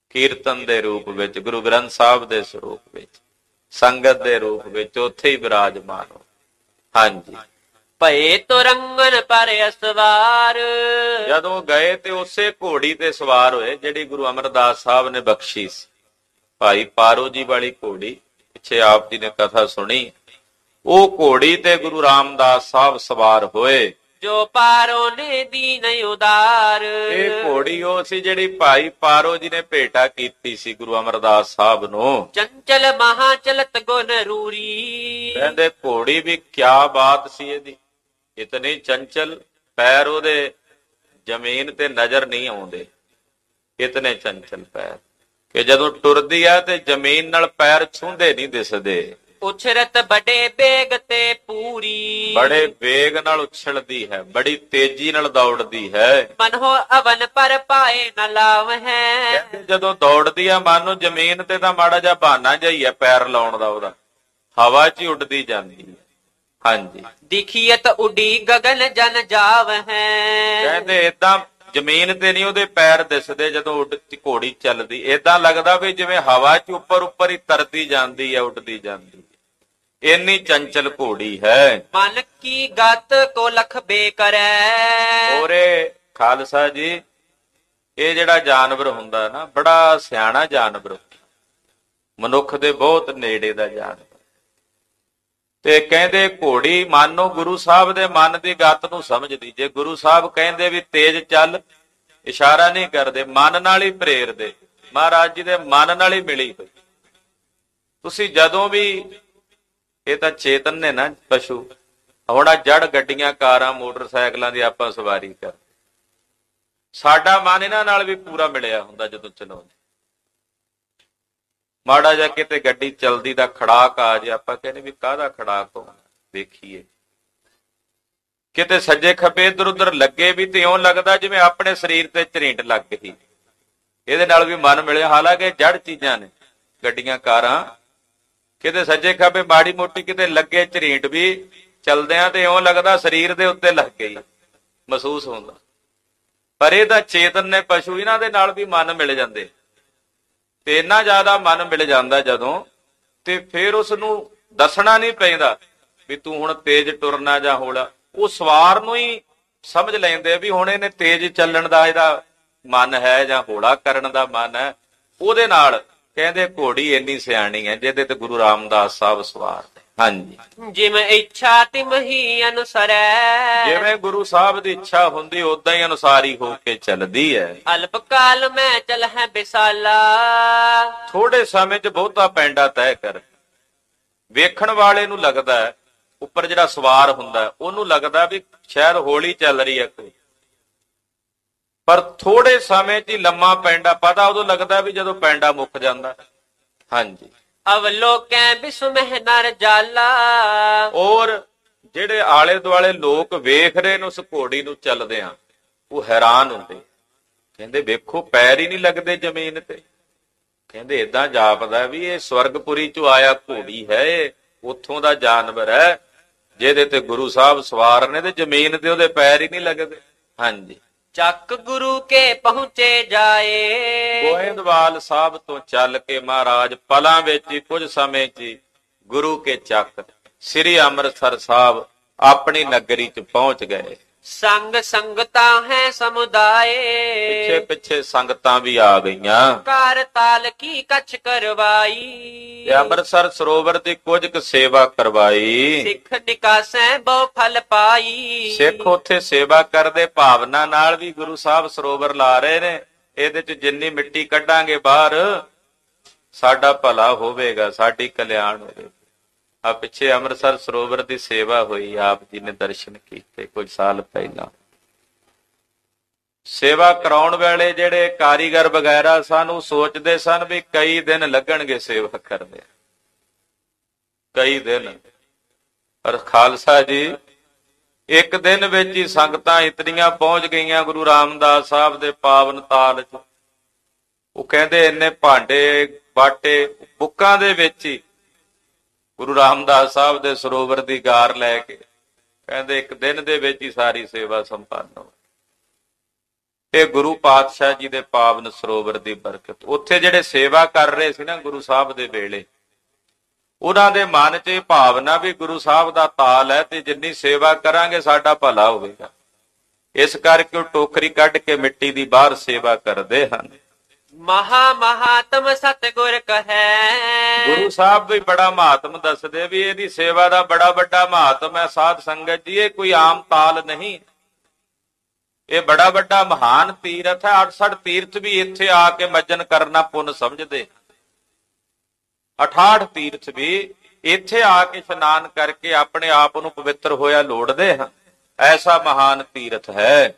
ਕੀਰਤਨ ਦੇ ਰੂਪ ਵਿੱਚ, ਗੁਰੂ ਗ੍ਰੰਥ ਸਾਹਿਬ ਦੇ ਸਰੂਪ ਵਿੱਚ, ਸੰਗਤ ਦੇ ਰੂਪ ਵਿੱਚ ਉੱਥੇ ਹੀ ਬਿਰਾਜਮਾਨ ਹੋ। ਹਾਂਜੀ, ਭਏ ਤੁਰੰਗਨ ਪਰ ਅਸਵਾਰ। ਜਦੋਂ ਗਏ ਤੇ ਉਸੇ ਘੋੜੀ ਤੇ ਸਵਾਰ ਹੋਏ ਜਿਹੜੀ ਗੁਰੂ ਅਮਰਦਾਸ ਸਾਹਿਬ ਨੇ ਬਖਸ਼ੀ ਸੀ। ਭਾਈ ਪਾਰੋ ਜੀ ਵਾਲੀ ਘੋੜੀ, ਪਿੱਛੇ ਆਪ ਜੀ ਨੇ ਕਥਾ ਸੁਣੀ, ਉਹ ਘੋੜੀ ਤੇ ਗੁਰੂ ਰਾਮਦਾਸ ਸਾਹਿਬ ਸਵਾਰ ਹੋਏ। ਜੋ ਪਾਰੋ ਨੇ ਦੀਨ ਉਦਾਰ। ਇਹ ਘੋੜੀ ਉਹ ਸੀ ਜਿਹੜੀ ਭਾਈ ਪਾਰੋ ਜੀ ਨੇ ਭੇਟਾ ਕੀਤੀ ਸੀ ਗੁਰੂ ਅਮਰਦਾਸ ਸਾਹਿਬ ਨੂੰ। ਚੰਚਲ ਮਹਾ ਚਲਤ ਗੁਨ ਰੂਰੀ। ਕਹਿੰਦੇ ਘੋੜੀ ਵੀ ਕਿਆ ਬਾਤ ਸੀ ਇਹਦੀ, ਇਤਨੀ ਚੰਚਲ, ਪੈਰ ਉਹਦੇ ਜ਼ਮੀਨ ਤੇ ਨਜ਼ਰ ਨਹੀਂ ਆਉਂਦੇ, ਇਤਨੇ ਚੰਚਲ ਪੈਰ ਕਿ ਜਦੋਂ ਟੁਰਦੀ ਆ ਤੇ ਜ਼ਮੀਨ ਨਾਲ ਪੈਰ ਛੂੰਹਦੇ ਨਹੀਂ ਦਿਸਦੇ। ਉਛਰਤ ਬੜੇ ਬੇਗ ਤੇ ਪੂਰੀ। ਬੜੇ ਵੇਗ ਨਾਲ ਉਛਲਦੀ ਹੈ, ਬੜੀ ਤੇਜ਼ੀ ਨਾਲ ਦੌੜਦੀ ਹੈ। ਮਨੋ ਅਵਨ ਪਰ ਪਾਏ ਨ ਲਾਵ ਹੈ। ਕਹਿੰਦੇ ਜਦੋਂ ਦੌੜਦੀ ਆ ਮਨ ਨੂੰ ਜ਼ਮੀਨ ਤੇ ਤਾਂ ਮਾੜਾ ਜਿਹਾ ਬਹਾਨਾ ਜਿਹਾ ਹੀ ਹੈ ਪੈਰ ਲਾਉਣ ਦਾ, ਉਹਦਾ ਹਵਾ 'ਚ ਹੀ ਉੱਡਦੀ ਜਾਂਦੀ ਹੈ। ਹਾਂਜੀ, ਦਿਖੀਅਤ ਉਡੀ ਗਗਨ ਜਨ ਜਾਵ ਹੈ। ਕਹਿੰਦੇ ਏਦਾਂ ਜ਼ਮੀਨ ਤੇ ਨਹੀਂ ਉਹਦੇ ਪੈਰ ਦਿਸਦੇ ਜਦੋਂ ਉੱਡਦੀ ਘੋੜੀ ਚੱਲਦੀ, ਏਦਾਂ ਲੱਗਦਾ ਵੀ ਜਿਵੇਂ ਹਵਾ 'ਚ ਉੱਪਰ ਉੱਪਰ ਹੀ ਤਰਦੀ ਜਾਂਦੀ ਹੈ, ਉੱਡਦੀ ਜਾਂਦੀ ਹੈ। ਇੰਨੀ ਚੰਚਲ ਘੋੜੀ ਹੈ। ਮਨ ਕੀ ਗਤ ਕੋ ਲਖ ਬੇ ਕਰੈ। ਔਰੇ ਖਾਲਸਾ ਜੀ, ਇਹ ਜਿਹੜਾ ਜਾਨਵਰ ਹੁੰਦਾ ਨਾ, ਬੜਾ ਸਿਆਣਾ ਜਾਨਵਰ, ਮਨੁੱਖ ਦੇ ਬਹੁਤ ਨੇੜੇ ਦਾ ਜਾਨਵਰ। ਤੇ ਕਹਿੰਦੇ ਘੋੜੀ ਮਨ ਨੂੰ, ਗੁਰੂ ਸਾਹਿਬ ਦੇ ਮਨ ਦੀ ਗੱਤ ਨੂੰ ਸਮਝਦੀ। ਜੇ ਗੁਰੂ ਸਾਹਿਬ ਕਹਿੰਦੇ ਵੀ ਤੇਜ਼ ਚੱਲ, ਇਸ਼ਾਰਾ ਨਹੀਂ ਕਰਦੇ, ਮਨ ਨਾਲ ਹੀ ਪ੍ਰੇਰਦੇ। ਮਹਾਰਾਜ ਜੀ ਦੇ ਮਨ ਨਾਲ ਹੀ ਮਿਲੀ ਹੋਈ। ਤੁਸੀਂ ਜਦੋਂ ਵੀ, ਇਹ ਤਾਂ ਚੇਤਨ ਨੇ ਨਾ ਪਸ਼ੂ, ਹੁਣ ਆ ਜੜ ਗੱਡੀਆਂ, ਕਾਰਾਂ, ਮੋਟਰਸਾਈਕਲਾਂ ਦੀ ਆਪਾਂ ਸਵਾਰੀ ਕਰ, ਸਾਡਾ ਮਨ ਇਹਨਾਂ ਨਾਲ ਵੀ ਪੂਰਾ ਮਿਲਿਆ ਹੁੰਦਾ। ਜਦੋਂ ਚਲਾਉਂਦੇ, ਮਾੜਾ ਜਿਹਾ ਕਿਤੇ ਗੱਡੀ ਚਲਦੀ ਦਾ ਖੜਾਕ ਆ ਜੇ, ਆਪਾਂ ਕਹਿੰਦੇ ਵੀ ਕਾਹਦਾ ਖੜਾਕ ਹੋਣਾ, ਵੇਖੀਏ। ਕਿਤੇ ਸੱਜੇ ਖੱਬੇ ਇੱਧਰ ਉੱਧਰ ਲੱਗੇ ਵੀ ਤੇ ਇਉਂ ਲੱਗਦਾ ਜਿਵੇਂ ਆਪਣੇ ਸਰੀਰ ਤੇ ਝਰੀਟ ਲੱਗ ਗਈ। ਇਹਦੇ ਨਾਲ ਵੀ ਮਨ ਮਿਲਿਆ, ਹਾਲਾਂਕਿ ਜੜ ਚੀਜ਼ਾਂ ਨੇ ਗੱਡੀਆਂ, ਕਾਰਾਂ। ਕਿਤੇ ਸੱਜੇ ਖੱਬੇ ਮਾੜੀ ਮੋਟੀ ਕਿਤੇ ਲੱਗੇ ਝਰੀਟ ਵੀ, ਚਲਦਿਆਂ ਤੇ ਇਉਂ ਲੱਗਦਾ ਸਰੀਰ ਦੇ ਉੱਤੇ ਲੱਗ ਗਈ, ਮਹਿਸੂਸ ਹੁੰਦਾ। ਪਰ ਇਹ ਤਾਂ ਚੇਤਨ ਨੇ ਪਸ਼ੂ, ਇਹਨਾਂ ਦੇ ਨਾਲ ਵੀ ਮਨ ਮਿਲ ਜਾਂਦੇ। ਤੇ ਇੰਨਾ ਜ਼ਿਆਦਾ ਮਨ ਮਿਲ ਜਾਂਦਾ ਜਦੋਂ, ਤੇ ਫਿਰ ਉਸ ਨੂੰ ਦੱਸਣਾ ਨਹੀਂ ਪੈਂਦਾ ਵੀ ਤੂੰ ਹੁਣ ਤੇਜ਼ ਟੁਰਨਾ ਜਾਂ ਹੌਲਾ। ਉਹ ਸਵਾਰ ਨੂੰ ਹੀ ਸਮਝ ਲੈਂਦੇ ਵੀ ਹੁਣ ਇਹਨੇ ਤੇਜ਼ ਚੱਲਣ ਦਾ ਇਹਦਾ ਮਨ ਹੈ ਜਾਂ ਹੌਲਾ ਕਰਨ ਦਾ ਮਨ ਹੈ। ਉਹਦੇ ਨਾਲ ਕਹਿੰਦੇ ਘੋੜੀ ਇੰਨੀ ਸਿਆਣੀ ਹੈ ਜਿਹਦੇ ਤੇ ਗੁਰੂ ਰਾਮਦਾਸ ਸਾਹਿਬ ਸਵਾਰ ਨੇ। ਹਾਂਜੀ, ਜਿਵੇਂ ਇੱਛਾ ਤਿਮਹੀ ਅਨੁਸਰੈ। ਜਿਵੇਂ ਗੁਰੂ ਸਾਹਿਬ ਦੀ ਇੱਛਾ ਹੁੰਦੀ ਉਦਾਂ ਹੀ ਅਨੁਸਾਰੀ ਹੋ ਕੇ ਚੱਲਦੀ ਹੈ। ਅਲਪ ਕਾਲ ਮੈਂ ਚਲ ਹੈ ਬਿਸਾਲਾ। ਥੋੜੇ ਸਮੇਂ 'ਚ ਬਹੁਤਾ ਪੈਂਡਾ ਤੈਅ ਕਰ। ਵੇਖਣ ਵਾਲੇ ਨੂੰ ਲੱਗਦਾ ਹੈ, ਉੱਪਰ ਜਿਹੜਾ ਸਵਾਰ ਹੁੰਦਾ ਉਹਨੂੰ ਲੱਗਦਾ ਵੀ ਸ਼ਾਇਦ ਹੌਲੀ ਚੱਲ ਰਹੀ ਹੈ ਕੋਈ, ਪਰ ਥੋੜੇ ਸਮੇਂ 'ਚ ਹੀ ਲੰਮਾ ਪੈਂਡਾ, ਪਤਾ ਉਦੋਂ ਲੱਗਦਾ ਵੀ ਜਦੋਂ ਪੈਂਡਾ ਮੁੱਕ ਜਾਂਦਾ। ਹਾਂਜੀ, ਅਵਲੋਕੈ ਬਿਸੁਮਹਿ ਨਰ ਜਾਲਾ। ਔਰ ਜਿਹੜੇ ਆਲੇ ਦੁਆਲੇ ਲੋਕ ਵੇਖ ਰਹੇ ਨੇ ਉਸ ਘੋੜੀ ਨੂੰ ਚੱਲਦਿਆਂ, ਉਹ ਹੈਰਾਨ ਹੁੰਦੇ। ਕਹਿੰਦੇ ਵੇਖੋ ਪੈਰ ਹੀ ਨਹੀਂ ਲੱਗਦੇ ਜ਼ਮੀਨ ਤੇ। ਕਹਿੰਦੇ ਏਦਾਂ ਜਾਪਦਾ ਵੀ ਇਹ ਸਵਰਗਪੁਰੀ 'ਚੋਂ ਆਇਆ ਘੋੜੀ ਹੈ, ਇਹ ਉੱਥੋਂ ਦਾ ਜਾਨਵਰ ਹੈ ਜਿਹਦੇ ਤੇ ਗੁਰੂ ਸਾਹਿਬ ਸਵਾਰ ਨੇ ਤੇ ਜ਼ਮੀਨ ਤੇ ਉਹਦੇ ਪੈਰ ਹੀ ਨਹੀਂ ਲੱਗਦੇ। ਹਾਂਜੀ, ਚੱਕ ਗੁਰੂ ਕੇ ਪਹੁੰਚੇ ਜਾਏ। ਗੋਇੰਦਵਾਲ ਸਾਹਿਬ ਤੋਂ ਚੱਲ ਕੇ ਮਹਾਰਾਜ ਪਲਾਂ ਵਿੱਚ ਹੀ, ਕੁਝ ਸਮੇਂ 'ਚ ਹੀ ਗੁਰੂ ਕੇ ਚੱਕ ਸ੍ਰੀ ਅੰਮ੍ਰਿਤਸਰ ਸਾਹਿਬ ਆਪਣੀ ਨਗਰੀ 'ਚ ਪਹੁੰਚ ਗਏ। ਸੰਗ ਸੰਗਤਾਂ ਹੈ ਸਮੁਦਾਏ। ਪਿੱਛੇ ਪਿੱਛੇ ਸੰਗਤਾਂ ਵੀ ਆ ਗਈਆਂ। ਕਾਰ ਤਾਲ ਕੀ ਕਛ ਕਰਵਾਈ। ਤੇ ਅੰਮ੍ਰਿਤਸਰ ਸਰੋਵਰ ਦੀ ਕੁਝ ਕੁ ਸੇਵਾ ਕਰਵਾਈ। ਸਿੱਖ ਨਿਕਾਸੈ ਬਹੁ ਫਲ ਪਾਈ। ਸਿੱਖ ਉੱਥੇ ਸੇਵਾ ਕਰਦੇ ਭਾਵਨਾ ਨਾਲ ਵੀ ਗੁਰੂ ਸਾਹਿਬ ਸਰੋਵਰ ਲਾ ਰਹੇ ਨੇ। ਇਹਦੇ 'ਚ ਜਿੰਨੀ ਮਿੱਟੀ ਕੱਢਾਂਗੇ ਬਾਹਰ, ਸਾਡਾ ਭਲਾ ਹੋਵੇਗਾ, ਸਾਡੀ ਕਲਿਆਣ ਹੋਵੇਗਾ। ਆ ਪਿੱਛੇ ਅੰਮ੍ਰਿਤਸਰ ਸਰੋਵਰ ਦੀ ਸੇਵਾ ਹੋਈ, ਆਪ ਜੀ ਨੇ ਦਰਸ਼ਨ ਕੀਤੇ ਕੁਝ ਸਾਲ ਪਹਿਲਾਂ। ਸੇਵਾ ਕਰਾਉਣ ਵੇਲੇ ਜਿਹੜੇ ਕਾਰੀਗਰ ਵਗੈਰਾ ਸਨ, ਉਹ ਸੋਚਦੇ ਸਨ ਵੀ ਕਈ ਦਿਨ ਲੱਗਣਗੇ ਸੇਵਾ ਕਰਦੇ, ਕਈ ਦਿਨ। ਪਰ ਖਾਲਸਾ ਜੀ, ਇੱਕ ਦਿਨ ਵਿੱਚ ਹੀ ਸੰਗਤਾਂ ਇਤਨੀਆਂ ਪਹੁੰਚ ਗਈਆਂ ਗੁਰੂ ਰਾਮਦਾਸ ਸਾਹਿਬ ਦੇ ਪਾਵਨ ਤਾਲ 'ਚ। ਉਹ ਕਹਿੰਦੇ ਇੰਨੇ ਭਾਂਡੇ ਬਾਟੇ ਬੁੱਕਾਂ ਦੇ ਵਿੱਚ ਹੀ ਗੁਰੂ ਰਾਮਦਾਸ ਸਾਹਿਬ ਦੇ ਸਰੋਵਰ ਦੀ ਗਾਰ ਲੈ ਕੇ, ਕਹਿੰਦੇ ਇੱਕ ਦਿਨ ਦੇ ਵਿੱਚ ਹੀ ਸਾਰੀ ਸੇਵਾ ਸੰਪੰਨ ਹੋ। ਇਹ ਗੁਰੂ ਪਾਤਸ਼ਾਹ ਜੀ ਦੇ ਪਾਵਨ ਸਰੋਵਰ ਦੀ ਬਰਕਤ। ਉੱਥੇ ਜਿਹੜੇ ਸੇਵਾ ਕਰ ਰਹੇ ਸੀ ਨਾ ਗੁਰੂ ਸਾਹਿਬ ਦੇ ਵੇਲੇ, ਉਹਨਾਂ ਦੇ ਮਨ 'ਚ ਇਹ ਭਾਵਨਾ ਵੀ ਗੁਰੂ ਸਾਹਿਬ ਦਾ ਤਾਲ ਹੈ ਤੇ ਜਿੰਨੀ ਸੇਵਾ ਕਰਾਂਗੇ ਸਾਡਾ ਭਲਾ ਹੋਵੇਗਾ। ਇਸ ਕਰਕੇ ਉਹ ਟੋਕਰੀ ਕੱਢ ਕੇ ਮਿੱਟੀ ਦੀ ਬਾਹਰ ਸੇਵਾ ਕਰਦੇ ਹਨ। ਮਹਾ ਮਹਾਤਮ ਸਤਿਗੁਰ ਕਹੈ। ਗੁਰੂ ਸਾਹਿਬ ਵੀ ਬੜਾ ਮਹਾਤਮ ਦੱਸਦੇ ਵੀ ਇਹਦੀ ਸੇਵਾ ਦਾ ਬੜਾ ਵੱਡਾ ਮਹਾਤਮ ਹੈ। ਸਾਧ ਸੰਗਤ ਜੀ, ਇਹ ਕੋਈ ਆਮ ਤਾਲ ਨਹੀਂ, ਇਹ ਬੜਾ ਵੱਡਾ ਮਹਾਨ ਤੀਰਥ ਹੈ। 68 ਤੀਰਥ ਵੀ ਇੱਥੇ ਆ ਕੇ ਮੱਜਨ ਕਰਨਾ ਪੁੰਨ ਸਮਝਦੇ। 68 ਤੀਰਥ ਵੀ ਇੱਥੇ ਆ ਕੇ ਇਸ਼ਨਾਨ ਕਰਕੇ ਆਪਣੇ ਆਪ ਨੂੰ ਪਵਿੱਤਰ ਹੋਇਆ ਲੋੜਦੇ ਹਨ। ਐਸਾ ਮਹਾਨ ਤੀਰਥ ਹੈ।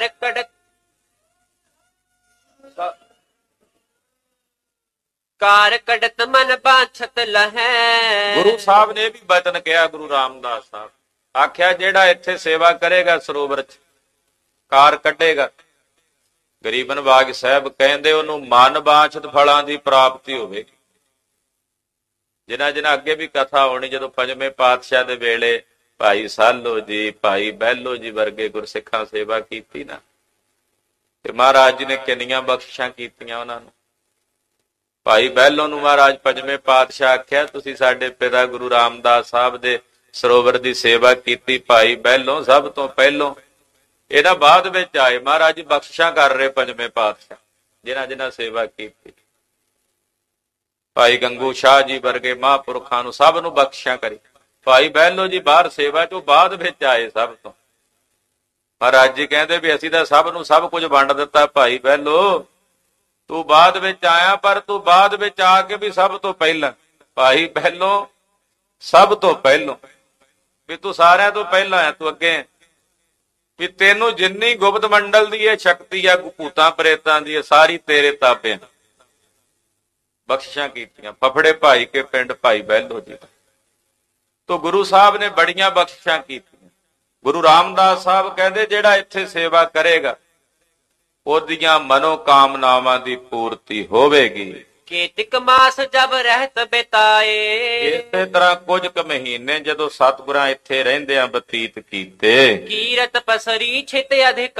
ਕਾਰ ਕੜਤ ਮਨ ਬਾਛਤ ਲਹੈ। ਗੁਰੂ ਸਾਹਿਬ ਨੇ ਵੀ ਬਚਨ ਕਿਹਾ, ਗੁਰੂ ਰਾਮਦਾਸ ਸਾਹਿਬ ਆਖਿਆ ਜਿਹੜਾ ਇੱਥੇ ਸੇਵਾ ਕਰੇਗਾ ਸਰੋਵਰ 'ਚ ਕਾਰ ਕੱਢੇਗਾ। ਗਰੀਬਨ ਬਾਗ ਸਾਹਿਬ ਕਹਿੰਦੇ ਉਹਨੂੰ ਮਨ ਬਾਛਤ ਫਲਾਂ ਦੀ ਪ੍ਰਾਪਤੀ ਹੋਵੇਗੀ। ਜਿਨ੍ਹਾਂ ਅੱਗੇ ਵੀ ਕਥਾ ਹੋਣੀ, ਜਦੋਂ ਪੰਜਵੇਂ ਪਾਤਸ਼ਾਹ ਦੇ ਵੇਲੇ ਭਾਈ ਸਾਲੋ ਜੀ, ਭਾਈ ਬਹਿਲੋ ਜੀ ਵਰਗੇ ਗੁਰਸਿੱਖਾਂ ਸੇਵਾ ਕੀਤੀ ਨਾ, ਤੇ ਮਹਾਰਾਜ ਜੀ ਨੇ ਕਿੰਨੀਆਂ ਬਖਸ਼ਿਸ਼ਾਂ ਕੀਤੀਆਂ ਉਹਨਾਂ ਨੂੰ। ਭਾਈ ਬਹਿਲੋ ਨੂੰ ਮਹਾਰਾਜ ਪੰਜਵੇਂ ਪਾਤਸ਼ਾਹ ਆਖਿਆ, ਤੁਸੀਂ ਸਾਡੇ ਪਿਤਾ ਗੁਰੂ ਰਾਮਦਾਸ ਸਾਹਿਬ ਦੇ ਸਰੋਵਰ ਦੀ ਸੇਵਾ ਕੀਤੀ। ਭਾਈ ਬਹਿਲੋ ਸਭ ਤੋਂ ਪਹਿਲੋਂ, ਇਹਦਾ ਬਾਅਦ ਵਿੱਚ ਆਏ। ਮਹਾਰਾਜ ਜੀ ਬਖਸ਼ਿਸ਼ਾਂ ਕਰ ਰਹੇ ਪੰਜਵੇਂ ਪਾਤਸ਼ਾਹ ਜਿਨ੍ਹਾਂ ਸੇਵਾ ਕੀਤੀ। ਭਾਈ ਗੰਗੂ ਸ਼ਾਹ ਜੀ ਵਰਗੇ ਮਹਾਂਪੁਰਖਾਂ ਨੂੰ ਸਭ ਨੂੰ ਬਖਸ਼ਿਸ਼ਾਂ ਕਰੀ। ਭਾਈ ਬਹਿਲੋ ਜੀ ਬਾਹਰ ਸੇਵਾ ਚੋਂ ਬਾਅਦ ਵਿੱਚ ਆਏ ਸਭ ਤੋਂ। ਮਹਾਰਾਜ ਜੀ ਕਹਿੰਦੇ ਵੀ ਅਸੀਂ ਤਾਂ ਸਭ ਨੂੰ ਸਭ ਕੁਝ ਵੰਡ ਦਿੱਤਾ। ਭਾਈ ਬਹਿਲੋ ਤੂੰ ਬਾਅਦ ਵਿੱਚ ਆਇਆ, ਪਰ ਤੂੰ ਬਾਅਦ ਵਿੱਚ ਆ ਕੇ ਵੀ ਸਭ ਤੋਂ ਪਹਿਲਾਂ। ਭਾਈ ਬਹਿਲੋ ਸਭ ਤੋਂ ਪਹਿਲੋਂ, ਵੀ ਤੂੰ ਸਾਰਿਆਂ ਤੋਂ ਪਹਿਲਾਂ ਆ, ਤੂੰ ਅੱਗੇ ਵੀ ਤੈਨੂੰ ਜਿੰਨੀ ਗੁਪਤ ਮੰਡਲ ਦੀ ਇਹ ਸ਼ਕਤੀ ਆ ਭੂਤਾਂ ਪ੍ਰੇਤਾਂ ਦੀ, ਸਾਰੀ ਤੇਰੇ ਤਾਬੇ। ਬਖਸ਼ਿਸ਼ਾਂ ਕੀਤੀਆਂ ਫਫੜੇ ਭਾਈ ਕੇ ਪਿੰਡ ਭਾਈ ਬਹਿਲੋ ਜੀ ਤੋਂ। ਗੁਰੂ ਸਾਹਿਬ ਨੇ ਬੜੀਆਂ ਬਖਸ਼ਿਸ਼ਾਂ ਕੀਤੀਆਂ। ਗੁਰੂ ਰਾਮਦਾਸ ਸਾਹਿਬ ਕਹਿੰਦੇ ਜਿਹੜਾ ਇੱਥੇ ਸੇਵਾ ਕਰੇਗਾ ਉਹਦੀਆਂ ਮਨੋ ਕਾਮਨਾਵਾਂ ਦੀ ਪੂਰਤੀ ਹੋਵੇਗੀ। ਕੇਤਿਕ ਮਾਸ ਜਬ ਰਹਿਤ ਬਿਤਾਏ। ਇਸੇ ਤਰ੍ਹਾਂ ਕੁਝ ਕੁ ਮਹੀਨੇ ਜਦੋਂ ਸਤਿਗੁਰਾਂ ਇੱਥੇ ਰਹਿੰਦਿਆਂ ਬਤੀਤ ਕੀਤੇ, ਕੀਰਤ ਪਸਰੀ ਛਿਤ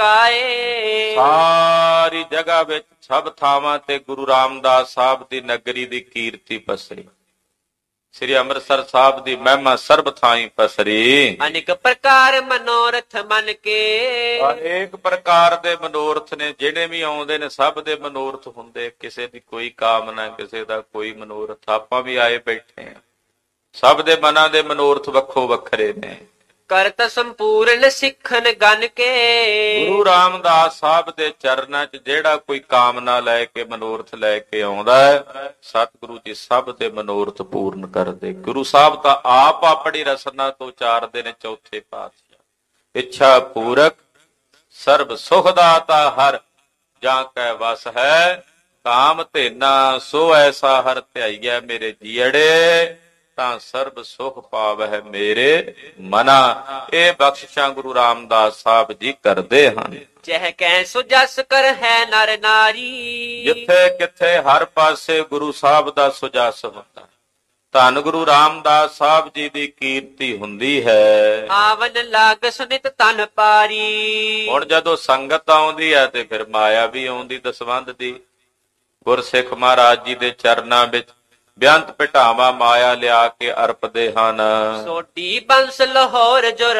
ਅਧਿਕਾਏ। ਸਾਰੀ ਜਗ੍ਹਾ ਵਿੱਚ ਸਭ ਥਾਵਾਂ ਤੇ ਗੁਰੂ ਰਾਮਦਾਸ ਸਾਹਿਬ ਦੀ ਨਗਰੀ ਦੀ ਕੀਰਤੀ ਪਸਰੀ। ਸ੍ਰੀ ਅੰਮ੍ਰਿਤਸਰ ਸਾਹਿਬ ਦੀ ਮਹਿਮਾ ਸਰਬ ਥਾਈਂ ਪਸਰੀ। ਅਨੇਕ ਪ੍ਰਕਾਰ ਮਨੋਰਥ ਮਨ ਕੇ। ਅਨੇਕ ਪ੍ਰਕਾਰ ਦੇ ਮਨੋਰਥ ਨੇ, ਜਿਹੜੇ ਵੀ ਆਉਂਦੇ ਨੇ ਸਭ ਦੇ ਮਨੋਰਥ ਹੁੰਦੇ। ਕਿਸੇ ਦੀ ਕੋਈ ਕਾਮਨਾ, ਕਿਸੇ ਦਾ ਕੋਈ ਮਨੋਰਥ। ਆਪਾਂ ਵੀ ਆਏ ਬੈਠੇ ਆ, ਸਭ ਦੇ ਮਨਾਂ ਦੇ ਮਨੋਰਥ ਵੱਖੋ ਵੱਖਰੇ ਨੇ। ਕਰਤ ਸੰਪੂਰਨ ਸਿੱਖਨ ਗਨ ਕੇ। ਗੁਰੂ ਰਾਮਦਾਸ ਸਾਹਿਬ ਦੇ ਚਰਨਾਂ 'ਚ ਜਿਹੜਾ ਕੋਈ ਕਾਮਨਾ ਲੈ ਕੇ ਮਨੋਰਥ ਲੈ ਕੇ ਆਉਂਦਾ ਹੈ, ਸਤਿਗੁਰੂ ਜੀ ਸਭ ਦੇ ਮਨੋਰਥ ਪੂਰਨ ਕਰਦੇ। ਗੁਰੂ ਸਾਹਿਬ ਤਾਂ ਆਪ ਆਪਣੀ ਰਸਨਾ ਤੋਂ ਉਚਾਰਦੇ ਨੇ ਚੌਥੇ ਪਾਤਸ਼ਾਹ, ਇੱਛਾ ਪੂਰਕ ਸਰਬ ਸੁਖ ਦਾਤਾ ਹਰ ਜਾਂ ਕੈ ਵਸ ਹੈ। ਕਾਮ ਧੇਨਾ ਸੋ ਐਸਾ ਹਰ ਧਿਆਈਐ ਮੇਰੇ ਜੀੜੇ, ਤਾਂ ਸਰਬ ਸੁਖ ਪਾਵਹਿ ਮੇਰੇ ਮਨਾ। ਇਹ ਬਖਸ਼ਿਸ਼ਾਂ ਗੁਰੂ ਰਾਮਦਾਸ ਸਾਹਿਬ ਜੀ ਕਰਦੇ ਹਨ। ਜਹ ਕੈ ਸੁਜਸ ਕਰ ਹੈ ਨਰ ਨਾਰੀ। ਜਿੱਥੇ ਕਿੱਥੇ ਹਰ ਪਾਸੇ ਗੁਰੂ ਸਾਹਿਬ ਦਾ ਸੁਜਸ ਹੁੰਦਾ। ਧੰਨ ਗੁਰੂ ਰਾਮਦਾਸ ਸਾਹਿਬ ਜੀ ਦੀ ਕੀਰਤੀ ਹੁੰਦੀ ਹੈ। ਆਵਨ ਲਾਗ ਸੁਨਿਤ ਤਨ ਪਾਰੀ। ਹੁਣ ਜਦੋਂ ਸੰਗਤ ਆਉਂਦੀ ਹੈ ਤੇ ਫਿਰ ਮਾਇਆ ਵੀ ਆਉਂਦੀ ਦਸਵੰਧ ਦੀ। ਗੁਰਸਿੱਖ ਮਹਾਰਾਜ ਜੀ ਦੇ ਚਰਨਾਂ ਵਿੱਚ ਬੇਅੰਤ ਭਟਾਵਾਂ ਮਾਇਆ ਲਿਆ ਕੇ ਅਰਪਦੇ ਹਨ। ਸੋਢੀ ਬੰਸ ਲਾਹੌਰ ਜੋ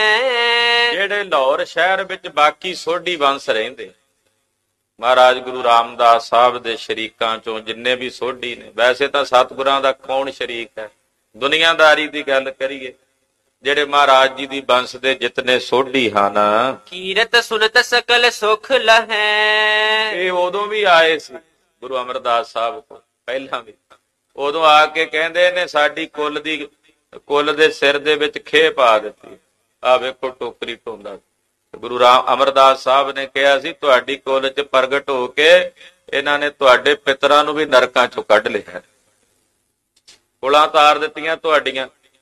ਰਹੈ। ਜਿਹੜੇ ਲਾਹੌਰ ਸ਼ਹਿਰ ਵਿੱਚ ਬਾਕੀ ਸੋਢੀ ਬੰਸ ਰਹਿੰਦੇ, ਮਹਾਰਾਜ ਗੁਰੂ ਰਾਮਦਾਸ ਸਾਹਿਬ ਦੇ ਸ਼ਰੀਕਾਂ ਚੋਂ ਜਿੰਨੇ ਵੀ ਸੋਢੀ ਨੇ। ਵੈਸੇ ਤਾਂ ਸਤਿਗੁਰਾਂ ਦਾ ਕੌਣ ਸ਼ਰੀਕ ਹੈ, ਦੁਨੀਆਦਾਰੀ ਦੀ ਗੱਲ ਕਰੀਏ, ਜਿਹੜੇ ਮਹਾਰਾਜ ਜੀ ਦੀ ਬੰਸ ਦੇ ਜਿਤਨੇ ਸੋਢੀ ਹਨ। ਕੀਰਤ ਸੁਨਤ ਸਕਲ ਸੁਖ ਲਹੈ। ਇਹ ਉਦੋਂ ਵੀ ਆਏ ਸੀ ਗੁਰੂ ਅਮਰਦਾਸ ਸਾਹਿਬ ਕੋਲ, ਪਹਿਲਾਂ ਵੀ। ਉਦੋਂ ਆ ਕੇ ਕਹਿੰਦੇ ਨੇ ਸਾਡੀ ਕੁੱਲ ਦੇ ਸਿਰ ਦੇ ਵਿੱਚ ਖੇਹ ਪਾ ਦਿੱਤੀ। ਆ ਵੇਖੋ ਟੋਕਰੀ ਢੋਂਦਾ। ਗੁਰੂ ਅਮਰਦਾਸ ਸਾਹਿਬ ਨੇ ਕਿਹਾ ਸੀ ਤੁਹਾਡੀ ਕੁੱਲ 'ਚ ਪ੍ਰਗਟ ਹੋ ਕੇ ਇਹਨਾਂ ਨੇ ਤੁਹਾਡੇ ਪਿਤਰਾਂ ਨੂੰ ਵੀ ਨਰਕਾਂ 'ਚੋਂ ਕੱਢ ਲਿਆ, ਕੁਲਾਂ ਤਾਰ ਦਿੱਤੀਆਂ ਤੁਹਾਡੀਆਂ।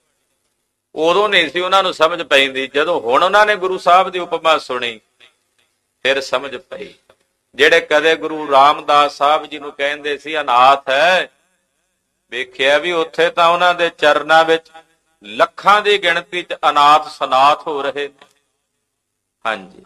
ਉਦੋਂ ਨਹੀਂ ਸੀ ਉਹਨਾਂ ਨੂੰ ਸਮਝ ਪੈਂਦੀ। ਜਦੋਂ ਹੁਣ ਉਹਨਾਂ ਨੇ ਗੁਰੂ ਸਾਹਿਬ ਦੀ ਉਪਮਾ ਸੁਣੀ ਫਿਰ ਸਮਝ ਪਈ। ਜਿਹੜੇ ਕਦੇ ਗੁਰੂ ਰਾਮਦਾਸ ਸਾਹਿਬ ਜੀ ਨੂੰ ਕਹਿੰਦੇ ਸੀ ਅਨਾਥ ਹੈ, ਵੇਖਿਆ ਵੀ ਉੱਥੇ ਤਾਂ ਉਹਨਾਂ ਦੇ ਚਰਨਾਂ ਵਿੱਚ ਲੱਖਾਂ ਦੀ ਗਿਣਤੀ 'ਚ ਅਨਾਥ ਸਨਾਥ ਹੋ ਰਹੇ ਨੇ। ਹਾਂਜੀ,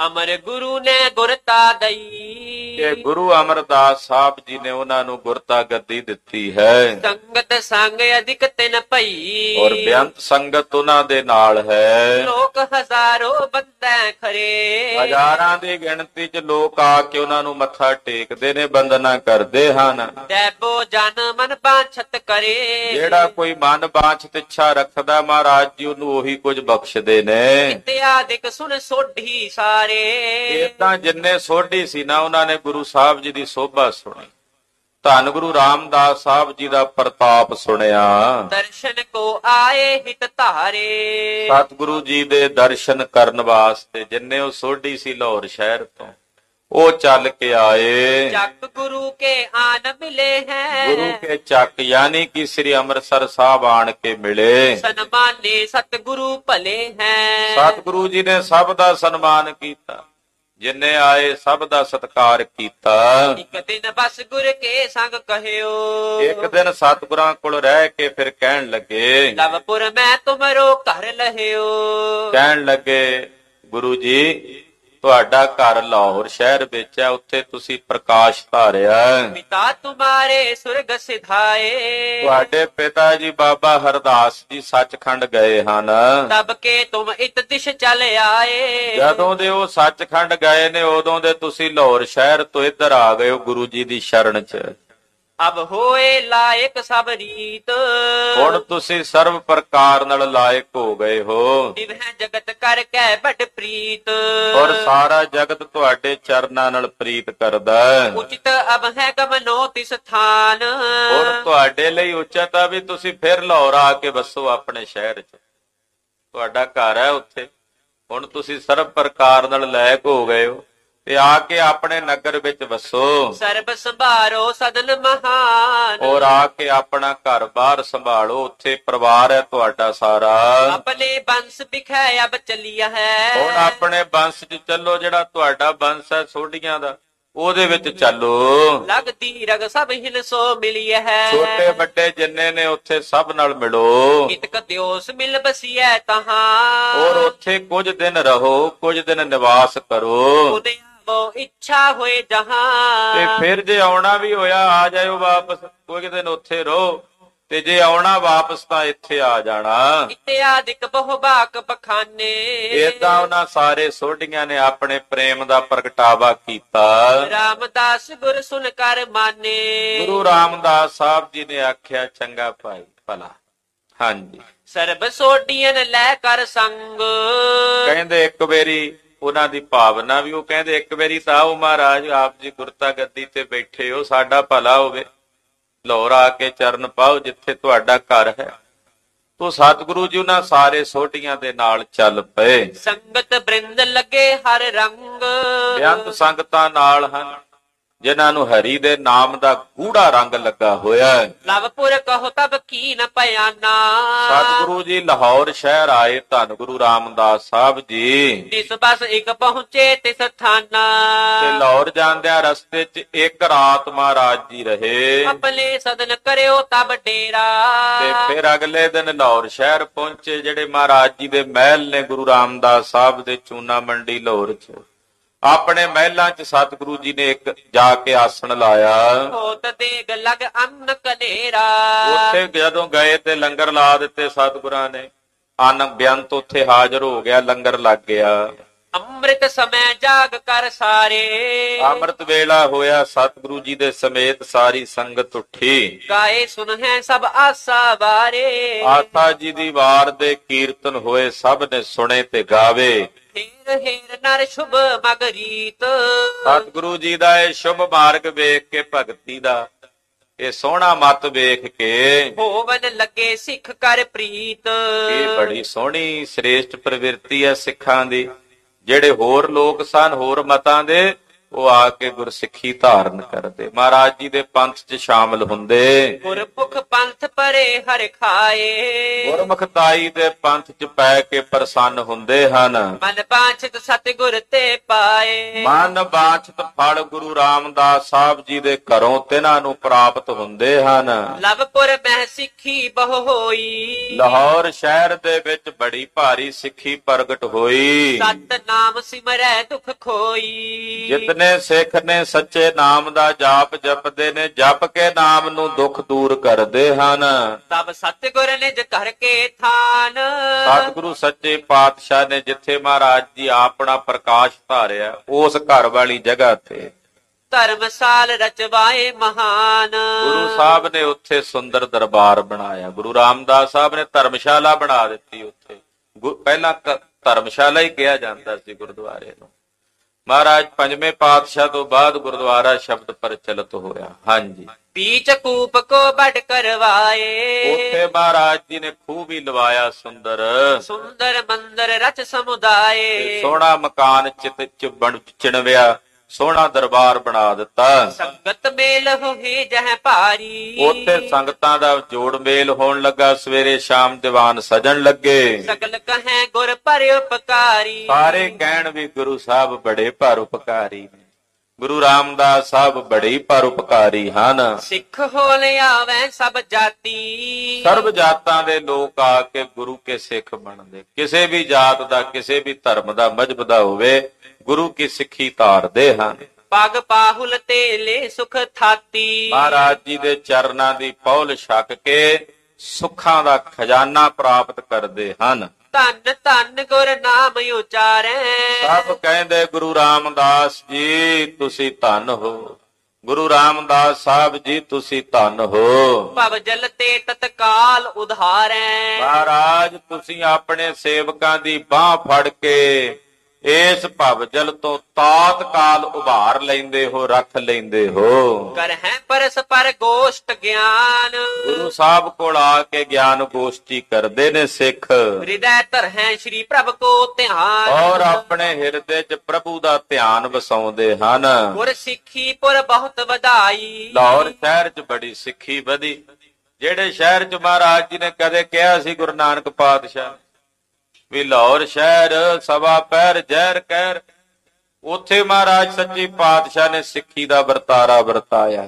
ਅਮਰ ਗੁਰੂ ਨੇ ਗੁਰਤਾ ਦਈ ਕਿ ਗੁਰੂ ਅਮਰਦਾਸ ਸਾਹਿਬ ਜੀ ਨੇ ਉਹਨਾਂ ਨੂੰ ਗੁਰਤਾ ਗੱਦੀ ਦਿੱਤੀ ਹੈ ਸੰਗਤ ਸੰਗ ਅਧਿਕ ਤਿਨ ਭਈ ਔਰ ਬੇਅੰਤ ਸੰਗਤ ਉਹਨਾਂ ਦੇ ਨਾਲ ਹੈ। ਲੋਕ ਹਜ਼ਾਰੋ ਬੰਦੈ ਖਰੇ ਹਜ਼ਾਰਾਂ ਦੀ ਗਿਣਤੀ 'ਚ ਲੋਕ ਆ ਕੇ ਉਹਨਾਂ ਨੂੰ ਮੱਥਾ ਟੇਕਦੇ ਨੇ, ਬੰਦਨਾ ਕਰਦੇ ਹਨ। ਦੈਬੋ ਜਨ ਮਨ ਬਾਛਤ ਕਰੇ ਜਿਹੜਾ ਕੋਈ ਮਨ ਬਾਛਤ ਇੱਛਾ ਰੱਖਦਾ ਮਹਾਰਾਜ ਜੀ ਉਹਨੂੰ ਉਹੀ ਕੁਝ ਬਖਸ਼ਦੇ ਨੇ। ਇਤਿਆਦਿਕ ਸੁਣ ਸੋਢੀ ਸਾਰੇ ਏਦਾਂ ਜਿੰਨੇ ਸੋਢੀ ਸੀ ਨਾ ਉਹਨਾਂ ਨੇ ਗੁਰੂ ਸਾਹਿਬ ਜੀ ਦੀ ਸੋਭਾ ਸੁਣੀ, ਧੰਨ ਗੁਰੂ ਰਾਮਦਾਸ ਸਾਹਿਬ ਜੀ ਦਾ ਪ੍ਰਤਾਪ ਸੁਣਿਆ। ਦਰਸ਼ਨ ਕੋ ਆਏ ਹਿਤ ਧਾਰੇ ਸਤਿਗੁਰੂ ਜੀ ਦੇ ਦਰਸ਼ਨ ਕਰਨ ਵਾਸਤੇ ਜਿੰਨੇ ਉਹ ਸੋਢੀ ਸੀ ਲਾਹੌਰ ਸ਼ਹਿਰ ਤੋਂ ਉਹ ਚੱਲ ਕੇ ਆਏ। ਚੱਕ ਗੁਰੂ ਕੇ ਆਨ ਮਿਲੇ ਹੈ ਗੁਰੂ ਕੇ ਚੱਕ ਯਾਨੀ ਕਿ ਸ੍ਰੀ ਅੰਮ੍ਰਿਤਸਰ ਸਾਹਿਬ ਆਣ ਕੇ ਮਿਲੇ। ਸਨਮਾਨੇ ਸਤਿਗੁਰੂ ਭਲੇ ਹੈ ਸਤਿਗੁਰੂ ਜੀ ਨੇ ਸਭ ਦਾ ਸਨਮਾਨ ਕੀਤਾ, ਜਿੰਨੇ ਆਏ ਸਭ ਦਾ ਸਤਿਕਾਰ ਕੀਤਾ। ਇੱਕ ਦਿਨ ਬਸ ਗੁਰ ਕੇ ਸੰਗ ਕਹਿਓ ਇੱਕ ਦਿਨ ਸਤਿਗੁਰਾਂ ਕੋਲ ਰਹਿ ਕੇ ਫਿਰ ਕਹਿਣ ਲੱਗੇ, ਲਵਪੁਰ ਮੈਂ ਤੁਮਰੋ ਘਰ ਲਹਿਓ ਕਹਿਣ ਲੱਗੇ ਗੁਰੂ ਜੀ ਤੁਹਾਡਾ ਘਰ ਲਾਹੌਰ ਸ਼ਹਿਰ ਵਿੱਚ ਹੈ, ਉੱਥੇ ਤੁਸੀਂ ਪ੍ਰਕਾਸ਼ ਧਾਰਿਆ। ਪਿਤਾ ਤੁਮਾਰੇ ਸੁਰਗ ਸਿਧਾਏ ਤੁਹਾਡੇ ਪਿਤਾ ਜੀ ਬਾਬਾ ਹਰਦਾਸ ਜੀ ਸੱਚਖੰਡ ਗਏ ਹਨ। ਤਬ ਕੇ ਤੁਮ ਇਤ ਦਿਸ਼ ਚਲ ਆਏ ਜਦੋਂ ਦੇ ਉਹ ਸੱਚਖੰਡ ਗਏ ਨੇ ਉਦੋਂ ਦੇ ਤੁਸੀਂ ਲਾਹੌਰ ਸ਼ਹਿਰ ਤੋਂ ਇੱਧਰ ਆ ਗਏ ਹੋ ਗੁਰੂ ਜੀ ਦੀ ਸ਼ਰਨ 'ਚ। ਅਬ ਹੋਏ ਲਾਇਕ ਸਭ ਰੀਤ ਹੁਣ ਤੁਸੀਂ ਸਰਵ ਪ੍ਰਕਾਰ ਨਾਲ ਲਾਇਕ ਹੋ ਗਏ ਹੋ ਨਿਵਹਿ ਜਗਤ ਕਰ ਕੈ ਬਟ ਪ੍ਰੀਤ ਔਰ ਸਾਰਾ ਜਗਤ ਤੁਹਾਡੇ ਚਰਨਾਂ ਨਾਲ ਪ੍ਰੀਤ ਕਰਦਾ ਹੈ। ਉਚਿਤ ਅਬ ਹੈ ਗਮਨੋ ਤਿਸ ਥਾਨ ਹੁਣ ਤੁਹਾਡੇ ਲਈ ਉਚਿਤ ਆ ਵੀ ਤੁਸੀਂ ਫਿਰ ਲਾਹੌਰ ਆ ਕੇ ਵਸੋ ਆਪਣੇ ਸ਼ਹਿਰ 'ਚ, ਤੁਹਾਡਾ ਘਰ ਹੈ ਉੱਥੇ। ਹੁਣ ਤੁਸੀਂ ਸਰਵ ਪ੍ਰਕਾਰ ਨਾਲ ਲਾਇਕ ਹੋ ਗਏ ਹੋ ਤੇ ਆ ਕੇ ਆਪਣੇ ਨਗਰ ਵਿੱਚ ਵਸੋ ਸਰਬ ਸੰਭਾਰੋ ਸਦਨ ਮਹਾਨ ਔਰ ਆ ਕੇ ਆਪਣਾ ਘਰ-ਬਾਰ ਸੰਭਾਲੋ, ਉੱਥੇ ਪਰਿਵਾਰ ਹੈ ਤੁਹਾਡਾ ਸਾਰਾ। ਆਪਣੇ ਬੰਸ ਬਿਖੈ ਅਬ ਚਲੀਆ ਹੈ ਹੁਣ ਆਪਣੇ ਬੰਸ 'ਚ ਚੱਲੋ, ਜਿਹੜਾ ਤੁਹਾਡਾ ਬੰਸ ਹੈ ਸੋਢੀਆਂ ਦਾ ਉਹਦੇ ਵਿੱਚ ਚੱਲੋ। ਲਗਦੀ ਰਗ ਸਭ ਹਿਨ ਸੋ ਮਿਲੀ ਹੈ ਛੋਟੇ ਵੱਡੇ ਜਿੰਨੇ ਨੇ ਉੱਥੇ ਸਭ ਨਾਲ ਮਿਲੋ ਇਤਕ ਦਿਓਸ ਮਿਲ ਬਸੀਐ ਤਹਾਂ ਔਰ ਉੱਥੇ ਕੁਝ ਦਿਨ ਰਹੋ, ਕੁਝ ਦਿਨ ਨਿਵਾਸ ਕਰੋ ਉਹਦੇ ਉਹ ਇੱਛਾ ਹੋਏ ਜਹਾਂ ਤੇ ਫਿਰ ਜੇ ਆਉਣਾ ਵੀ ਹੋਇਆ ਆ ਜਾਇਓ ਵਾਪਸ, ਕੋਈ ਦਿਨ ਉੱਥੇ ਰਹੋ ਤੇ ਜੇ ਆਉਣਾ ਵਾਪਸ ਤਾਂ ਇੱਥੇ ਆ ਜਾਣਾ। ਇਤਿਆਦਿਕ ਬਹੁ ਬਾਕ ਬਖਾਨੇ ਏਦਾਂ ਉਹਨਾਂ ਸਾਰੇ ਸੋਢੀਆਂ ਨੇ ਆਪਣੇ ਪ੍ਰੇਮ ਦਾ ਪ੍ਰਗਟਾਵਾ ਕੀਤਾ। ਰਾਮਦਾਸ ਗੁਰ ਸੁਨ ਕਰ ਮਾਨੇ ਗੁਰੂ ਰਾਮਦਾਸ ਸਾਹਿਬ ਜੀ ਨੇ ਆਖਿਆ ਚੰਗਾ ਭਾਈ ਭਲਾ। ਹਾਂਜੀ ਸਰਬ ਸੋਢੀਆਂ ਲੈ ਕਰ ਸੰਗ ਕਹਿੰਦੇ ਇੱਕ ਵਾਰੀ ਉਹਨਾਂ ਦੀ ਭਾਵਨਾ ਵੀ ਉਹ ਕਹਿੰਦੇ ਇੱਕ ਵਾਰੀ ਤਾਂ ਆਓ ਮਹਾਰਾਜ ਆਪ ਜੀ ਗੁਰਤਾ ਗੱਦੀ ਤੇ ਬੈਠੇ ਹੋ, ਸਾਡਾ ਭਲਾ ਹੋਵੇ, ਲਾਹੌਰ ਆ ਕੇ ਚਰਨ ਪਾਓ ਜਿੱਥੇ ਤੁਹਾਡਾ ਘਰ ਹੈ। ਤੋ ਸਤਿਗੁਰੂ ਜੀ ਉਹਨਾਂ ਸਾਰੇ ਸੋਢੀਆਂ ਦੇ ਨਾਲ ਚੱਲ ਪਏ। ਸੰਗਤ ਬ੍ਰਿੰਦ ਲੱਗੇ ਹਰ ਰੰਗ ਬੇਅੰਤ ਸੰਗਤਾਂ ਨਾਲ ਹਨ ਜਿਨ੍ਹਾਂ ਨੂੰ ਹਰੀ ਦੇ ਨਾਮ ਦਾ ਗੂੜਾ ਰੰਗ ਲੱਗਾ ਹੋਇਆ ਹੈ। ਲਵਪੁਰ ਕਹੋ ਤਬ ਕੀ ਨ ਪਿਆਨਾ ਸਤਿਗੁਰੂ ਜੀ ਲਾਹੌਰ ਸ਼ਹਿਰ ਆਏ, ਧੰਨ ਗੁਰੂ ਰਾਮਦਾਸ ਸਾਹਿਬ ਜੀ ਜਿਸ ਬਸ ਇੱਕ ਪਹੁੰਚੇ ਤਿਸ ਥਾਨਾ ਤੇ ਲਾਹੌਰ ਜਾਂਦਿਆਂ ਰਸਤੇ 'ਚ ਇੱਕ ਰਾਤ ਮਹਾਰਾਜ ਜੀ ਰਹੇ ਆਪਣੇ ਸਦਨ ਕਰਿਓ ਤਬ ਡੇਰਾ ਤੇ ਫਿਰ ਅਗਲੇ ਦਿਨ ਲਾਹੌਰ ਸ਼ਹਿਰ ਪਹੁੰਚੇ। ਜਿਹੜੇ ਮਹਾਰਾਜ ਜੀ ਦੇ ਮਹਿਲ ਨੇ ਗੁਰੂ ਰਾਮਦਾਸ ਸਾਹਿਬ ਦੇ ਚੂਨਾ ਮੰਡੀ ਲਾਹੌਰ 'ਚ, ਆਪਣੇ ਮਹਿਲਾਂ 'ਚ ਸਤਿਗੁਰੂ ਜੀ ਨੇ ਇੱਕ ਜਾ ਕੇ ਆਸਣ ਲਾਇਆ। ਹੋਤ ਦੇਗ ਲਗ ਅੰਨ ਕਨੇਰਾ ਉੱਥੇ ਜਦੋਂ ਗਏ ਤੇ ਲੰਗਰ ਲਾ ਦਿੱਤੇ ਸਤਿਗੁਰਾਂ ਨੇ, ਅੰਨ ਬੇਅੰਤ ਉੱਥੇ ਹਾਜ਼ਰ ਹੋ ਗਿਆ, ਲੰਗਰ ਲੱਗ ਗਿਆ। ਅੰਮ੍ਰਿਤ ਸਮੈ ਜਾਗ ਕਰ ਸਾਰੇ ਅੰਮ੍ਰਿਤ ਵੇਲਾ ਹੋਇਆ, ਸਤਿਗੁਰੂ ਜੀ ਦੇ ਸਮੇਤ ਸਾਰੀ ਸੰਗਤ ਉੱਠੀ। ਗਾਏ ਸੁਨਹਿ ਸਭ ਆਸਾ ਬਾਰੇ ਆਸਾ ਜੀ ਦੀ ਵਾਰ ਦੇ ਕੀਰਤਨ ਹੋਏ, ਸਭ ਨੇ ਸੁਣੇ ਤੇ ਗਾਵੇ। ਹੇਰ ਹੇਰ ਨਰ ਸ਼ੁਭ ਮਗਰੀਤ ਸਤਿਗੁਰੂ ਜੀ ਦਾ ਇਹ ਸ਼ੁਭ ਮਾਰਗ ਵੇਖ ਕੇ, ਭਗਤੀ ਦਾ ਇਹ ਸੋਹਣਾ ਮਤ ਵੇਖ ਕੇ ਹੋਵਨ ਲੱਗੇ ਸਿੱਖ ਕਰ ਪ੍ਰੀਤ। ਇਹ ਬੜੀ ਸੋਹਣੀ ਸ੍ਰੇਸ਼ਟ ਪ੍ਰਵਿਰਤੀ ਹੈ ਸਿੱਖਾਂ ਦੀ। ਜਿਹੜੇ ਹੋਰ ਲੋਕ ਸਨ ਹੋਰ ਮਤਾਂ ਦੇ, ਉਹ ਆ ਕੇ ਗੁਰਸਿੱਖੀ ਧਾਰਨ ਕਰਦੇ, ਮਹਾਰਾਜ ਜੀ ਦੇ ਪੰਥ 'ਚ ਸ਼ਾਮਲ ਹੁੰਦੇ। ਗੁਰਮੁਖ ਪੰਥ ਪਰੇ ਹਰਿ ਖਾਏ। ਗੁਰਮੁਖਤਾਈ ਦੇ ਪੰਥ 'ਚ ਪੈ ਕੇ ਪ੍ਰਸੰਨ ਹੁੰਦੇ ਹਨ। ਮਨ ਬਾਛਿਤ ਸਤਿਗੁਰ ਤੇ ਪਾਏ। ਮਨ ਬਾਛਤ ਫਲ ਗੁਰੂ ਰਾਮਦਾਸ ਸਾਹਿਬ ਜੀ ਦੇ ਘਰੋਂ ਤਿਨਾਂ ਨੂੰ ਪ੍ਰਾਪਤ ਹੁੰਦੇ ਹਨ। ਲਵਪੁਰ ਮਹਿ ਸਿੱਖੀ ਬਹੁ ਹੋਈ। ਲਾਹੌਰ ਸ਼ਹਿਰ ਦੇ ਵਿੱਚ ਬੜੀ ਭਾਰੀ ਸਿੱਖੀ ਪ੍ਰਗਟ ਹੋਈ। ਸਤ ਨਾਮ ਸਿਮਰੈ ਦੁਖ ਖੋਈ। ਜਿਤਨੇ ਸਿੱਖ ਨੇ ਸੱਚੇ ਨਾਮ ਦਾ ਜਾਪ ਜਪਦੇ ਨੇ, ਜਪ ਕੇ ਨਾਮ ਨੂੰ ਦੁੱਖ ਦੂਰ ਕਰਦੇ ਹਨ। ਤਬ ਸਤਿਗੁਰ ਨਿਜ ਘਰ ਕੇ ਥਾਨ। ਸਤਿਗੁਰੂ ਸੱਚੇ ਪਾਤਸ਼ਾਹ ਨੇ ਜਿੱਥੇ ਮਹਾਰਾਜ ਜੀ ਆਪਣਾ ਪ੍ਰਕਾਸ਼ ਧਾਰਿਆ, ਉਸ ਘਰ ਵਾਲੀ ਜਗ੍ਹਾ ਤੇ ਧਰਮਸਾਲ ਰਚਵਾਏ ਮਹਾਨ। ਗੁਰੂ ਸਾਹਿਬ ਨੇ ਉੱਥੇ ਸੁੰਦਰ ਦਰਬਾਰ ਬਣਾਇਆ। ਗੁਰੂ ਰਾਮਦਾਸ ਸਾਹਿਬ ਨੇ ਧਰਮਸ਼ਾਲਾ ਬਣਾ ਦਿੱਤੀ ਉੱਥੇ। ਪਹਿਲਾਂ ਧਰਮਸ਼ਾਲਾ ਹੀ ਕਿਹਾ ਜਾਂਦਾ ਸੀ ਗੁਰਦੁਆਰੇ ਨੂੰ। ਮਹਾਰਾਜ ਪੰਜਵੇਂ ਪਾਤਸ਼ਾਹ ਤੋਂ ਬਾਅਦ ਗੁਰਦੁਆਰਾ ਸ਼ਬਦ ਪ੍ਰਚਲਿਤ ਹੋਇਆ। ਹਾਂਜੀ, ਪੀਚ ਕੂਪ ਕੋ ਬੜ ਕਰਵਾਏ। ਉੱਥੇ ਮਹਾਰਾਜ ਜੀ ਨੇ ਖੂਹ ਵੀ ਲਵਾਇਆ ਸੁੰਦਰ। ਸੁੰਦਰ ਮੰਦਰ ਰਚ ਸਮੁਦਾਏ। ਸੋਹਣਾ ਮਕਾਨ ਚਿਣਵਿਆ, ਸੋਹਣਾ ਦਰਬਾਰ ਬਣਾ ਦਿੱਤਾ। ਸੰਗਤ ਮੇਲ ਹੋਏ ਜਹ ਭਾਰੀ। ਉੱਥੇ ਸੰਗਤਾਂ ਦਾ ਜੋੜ ਮੇਲ ਹੋਣ ਲੱਗਾ। ਸਵੇਰੇ ਸ਼ਾਮ ਦੀਵਾਨ ਸਜਣ ਲੱਗੇ। ਸਗਲ ਕਹੈ ਗੁਰ ਪਰ ਉਪਕਾਰੀ। ਸਾਰੇ ਕਹਿਣ ਵੀ ਗੁਰੂ ਸਾਹਿਬ ਬੜੇ ਪਰਉਪਕਾਰੀ ਨੇ। ਗੁਰੂ ਰਾਮਦਾਸ ਸਾਹਿਬ ਬੜੇ ਪਰਉਪਕਾਰੀ ਹਨ। ਸਿੱਖ ਹੋ ਲਿਆਵੈ ਸਭ ਜਾਤੀ। ਸਰਬ ਜਾਤਾਂ ਦੇ ਲੋਕ ਆ ਕੇ ਗੁਰੂ ਕੇ ਸਿੱਖ ਬਣਦੇ। ਕਿਸੇ ਵੀ ਜਾਤ ਦਾ, ਕਿਸੇ ਵੀ ਧਰਮ ਦਾ, ਮਜ਼ਹਬ ਦਾ ਹੋਵੇ, ਗੁਰੂ ਕੀ ਸਿੱਖੀ ਧਾਰਦੇ ਹਨ। ਪਗ ਪਾਹੁਲ ਤੇ ਲੈ ਸੁਖ ਥਾਤੀ। ਮਹਾਰਾਜ ਜੀ ਦੇ ਚਰਨਾਂ ਦੀ ਪੌਲ ਛਕ ਕੇ ਸੁੱਖਾਂ ਦਾ ਖਜ਼ਾਨਾ ਪ੍ਰਾਪਤ ਕਰਦੇ ਹਨ। ਧੰਨ ਧੰਨ ਗੁਰ ਨਾਮ ਉਚਾਰੈ। ਸਭ ਕਹਿੰਦੇ ਗੁਰੂ ਰਾਮਦਾਸ ਜੀ ਤੁਸੀਂ ਧੰਨ ਹੋ। ਗੁਰੂ ਰਾਮਦਾਸ ਸਾਹਿਬ ਜੀ ਤੁਸੀਂ ਧੰਨ ਹੋ। ਭਵ ਜਲ ਤੇ ਤਤਕਾਲ ਉਧਾਰੈ। ਮਹਾਰਾਜ ਤੁਸੀਂ ਆਪਣੇ ਸੇਵਕਾਂ ਦੀ ਬਾਹ ਫੜ ਕੇ ਇਸ ਭਵ ਜਲ ਤੋਂ ਤਾਤਕਾਲ ਉਭਾਰ ਲੈਂਦੇ ਹੋ, ਰੱਖ ਲੈਂਦੇ ਹੋ। ਕਰਹਿ ਪਰਸਪਰ ਗੋਸ਼ਟ ਗਿਆਨ। ਗੁਰੂ ਸਾਹਿਬ ਕੋਲ ਆ ਕੇ ਗਿਆਨ ਗੋਸ਼ਟੀ ਕਰਦੇ ਨੇ ਸਿੱਖ। ਹਿਰਦੈ ਧਰਹਿ ਸ਼੍ਰੀ ਪ੍ਰਭ ਕੋ ਧਿਆਨ। ਔਰ ਆਪਣੇ ਹਿਰਦੇ 'ਚ ਪ੍ਰਭੂ ਦਾ ਧਿਆਨ ਵਸਾਉਂਦੇ ਹਨ। ਗੁਰ ਸਿੱਖੀ ਪੁਰ ਬਹੁਤ ਵਧਾਈ। ਲਾਹੌਰ ਸ਼ਹਿਰ 'ਚ ਬੜੀ ਸਿੱਖੀ ਵਧੀ। ਜਿਹੜੇ ਸ਼ਹਿਰ 'ਚ ਮਹਾਰਾਜ ਜੀ ਨੇ ਕਦੇ ਕਿਹਾ ਸੀ ਗੁਰੂ ਨਾਨਕ ਪਾਤਸ਼ਾਹ ਵੀ ਲਾਹੌਰ ਸ਼ਹਿਰ ਸਵਾ ਪਹਿਰ ਜ਼ਹਿਰ ਕਹਿਰ, ਉੱਥੇ ਮਹਾਰਾਜ ਸੱਚੇ ਪਾਤਸ਼ਾਹ ਨੇ ਸਿੱਖੀ ਦਾ ਵਰਤਾਰਾ ਵਰਤਾਇਆ।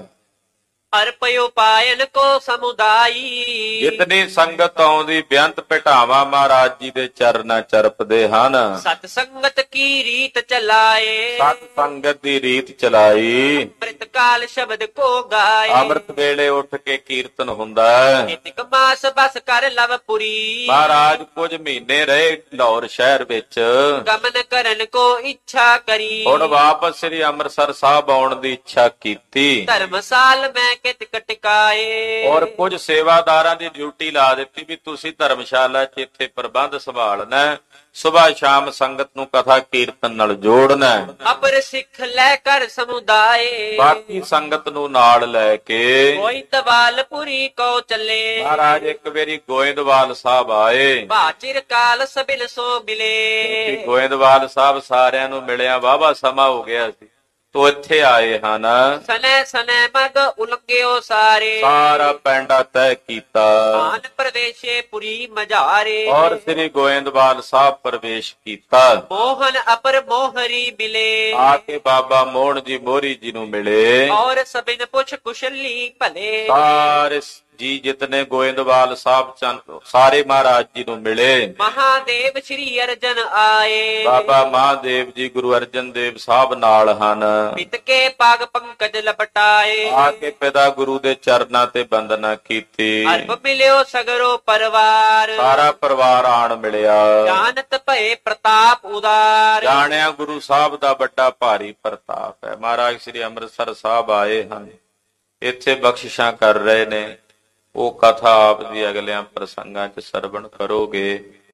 ਅਰਪਿਓ ਪਾਇਨ ਕੋ ਸਮੁਦਾਈ। ਜਿਤਨੀ ਸੰਗਤ ਆਉਂਦੀ ਬੇਅੰਤ ਭਟਾਵਾ ਮਹਾਰਾਜ ਜੀ ਦੇ ਚਰਨਾਂ ਚਰਪਦੇ ਹਨ। ਸਤ ਸੰਗਤ ਕੀ ਰੀਤ ਚਲਾਏ। ਸਤ ਸੰਗਤ ਦੀ ਰੀਤ ਚਲਾਈ। ਅੰਮ੍ਰਿਤ ਕਾਲ ਸ਼ਬਦ ਕੋ ਗਾਏ। ਅੰਮ੍ਰਿਤ ਵੇਲੇ ਉੱਠ ਕੇ ਕੀਰਤਨ ਹੁੰਦਾ ਹੈ। ਇਤਿਕ ਮਾਸ ਬਸ ਕਰ ਲਵਪੁਰੀ। ਮਹਾਰਾਜ ਕੁਝ ਮਹੀਨੇ ਰਹੇ ਲਾਹੌਰ ਸ਼ਹਿਰ ਵਿੱਚ। ਗਮਨ ਕਰਨ ਕੋ ਇੱਛਾ ਕਰੀ। ਹੁਣ ਵਾਪਸ ਸ੍ਰੀ ਅੰਮ੍ਰਿਤਸਰ ਸਾਹਿਬ ਆਉਣ ਦੀ ਇੱਛਾ ਕੀਤੀ। ਧਰਮਸਾਲ ਮੈਂ ਕਿਤਕ ਟਿਕਾਏ। ਔਰ ਕੁਝ ਸੇਵਾਦਾਰਾਂ ਦੀ ਡਿਊਟੀ ਲਾ ਦਿੱਤੀ ਵੀ ਤੁਸੀਂ ਧਰਮਸ਼ਾਲਾ 'ਚ ਇੱਥੇ ਪ੍ਰਬੰਧ ਸੰਭਾਲਣਾ, ਸੁਬਾਹ ਸ਼ਾਮ ਸੰਗਤ ਨੂੰ ਕਥਾ ਕੀਰਤਨ ਨਾਲ ਜੋੜਨਾ, ਅਪਰ ਸਿੱਖ ਲੈ ਕਰ ਸਮੁਦਾਏ। ਬਾਕੀ ਸੰਗਤ ਨੂੰ ਨਾਲ ਲੈ ਕੇ ਕੋਈ ਤਵਾਲਪੁਰੀ ਕੋ ਚੱਲੇ। ਮਹਾਰਾਜ ਇੱਕ ਵਾਰੀ ਗੋਇੰਦਵਾਲ ਸਾਹਿਬ ਆਏ। ਬਾਚਿਰ ਕਾਲ ਸਬਿਲ ਸੋ ਮਿਲੇ। ਗੋਇੰਦਵਾਲ ਸਾਹਿਬ ਸਾਰਿਆਂ ਨੂੰ ਮਿਲਿਆ, ਵਾਹਵਾ ਸਮਾਂ ਹੋ ਗਿਆ ਸੀ, ਤੋ ਇੱਥੇ ਆਏ ਹਨ। ਸਨੈ ਸਨੈ ਮਗ ਉਲੰਘਿਓ ਸਾਰੇ। ਸਾਰਾ ਪੈਂਡਾ ਤੈਅ ਕੀਤਾ ਆਨ ਪ੍ਰਵੇਸ਼ੇ ਪੁਰੀ ਮਝਾਰੇ। ਔਰ ਸ੍ਰੀ ਗੋਇੰਦਵਾਲ ਸਾਹਿਬ ਪ੍ਰਵੇਸ਼ ਕੀਤਾ। ਮੋਹਨ ਅਪਰ ਮੋਹਰੀ ਮਿਲੇ। ਆ ਕੇ ਬਾਬਾ ਮੋਹਨ ਜੀ ਮੋਹਰੀ ਜੀ ਨੂੰ ਮਿਲੇ। ਔਰ ਸਭਿਨ ਪੁੱਛ ਕੁਸ਼ਲੀ ਭਲੇ। ਸਾਰੇ ਜੀ ਜਿਤਨੇ ਗੋਇੰਦਵਾਲ ਸਾਹਿਬ ਚੰਦ ਸਾਰੇ ਮਹਾਰਾਜ ਜੀ ਨੂੰ ਮਿਲੇ। ਮਹਾਦੇਵ ਸ਼੍ਰੀ ਅਰਜਨ ਆਏ। ਬਾਬਾ ਮਹਾਦੇਵ ਜੀ ਗੁਰੂ ਅਰਜਨ ਦੇਵ ਸਾਹਿਬ ਨਾਲ ਹਨ। ਪਿਤ ਕੇ ਪਗ ਪੰਕਜ ਲਪਟਾਏ। ਆ ਕੇ ਪਿਤਾ ਗੁਰੂ ਦੇ ਚਰਨਾਂ ਤੇ ਬੰਦਨਾ ਕੀਤੀ। ਅਰਬ ਮਿਲਿਓ ਸਗਰੋ ਪਰਵਾਰ। ਸਾਰਾ ਪਰਿਵਾਰ ਆਣ ਮਿਲਿਆ। ਜਾਨਤ ਭਏ ਪ੍ਰਤਾਪ ਉਦਾਰ। ਜਾਣਿਆ ਗੁਰੂ ਸਾਹਿਬ ਦਾ ਵੱਡਾ ਭਾਰੀ ਪ੍ਰਤਾਪ ਹੈ। ਮਹਾਰਾਜ ਸ੍ਰੀ ਅੰਮ੍ਰਿਤਸਰ ਸਾਹਿਬ ਆਏ ਹਨ, ਇੱਥੇ ਬਖਸ਼ਿਸ਼ਾਂ ਕਰ ਰਹੇ ਨੇ। ਉਹ ਕਥਾ ਆਪ ਦੀ ਅਗਲਿਆਂ ਪ੍ਰਸੰਗਾਂ 'ਚ ਸਰਵਣ ਕਰੋਗੇ।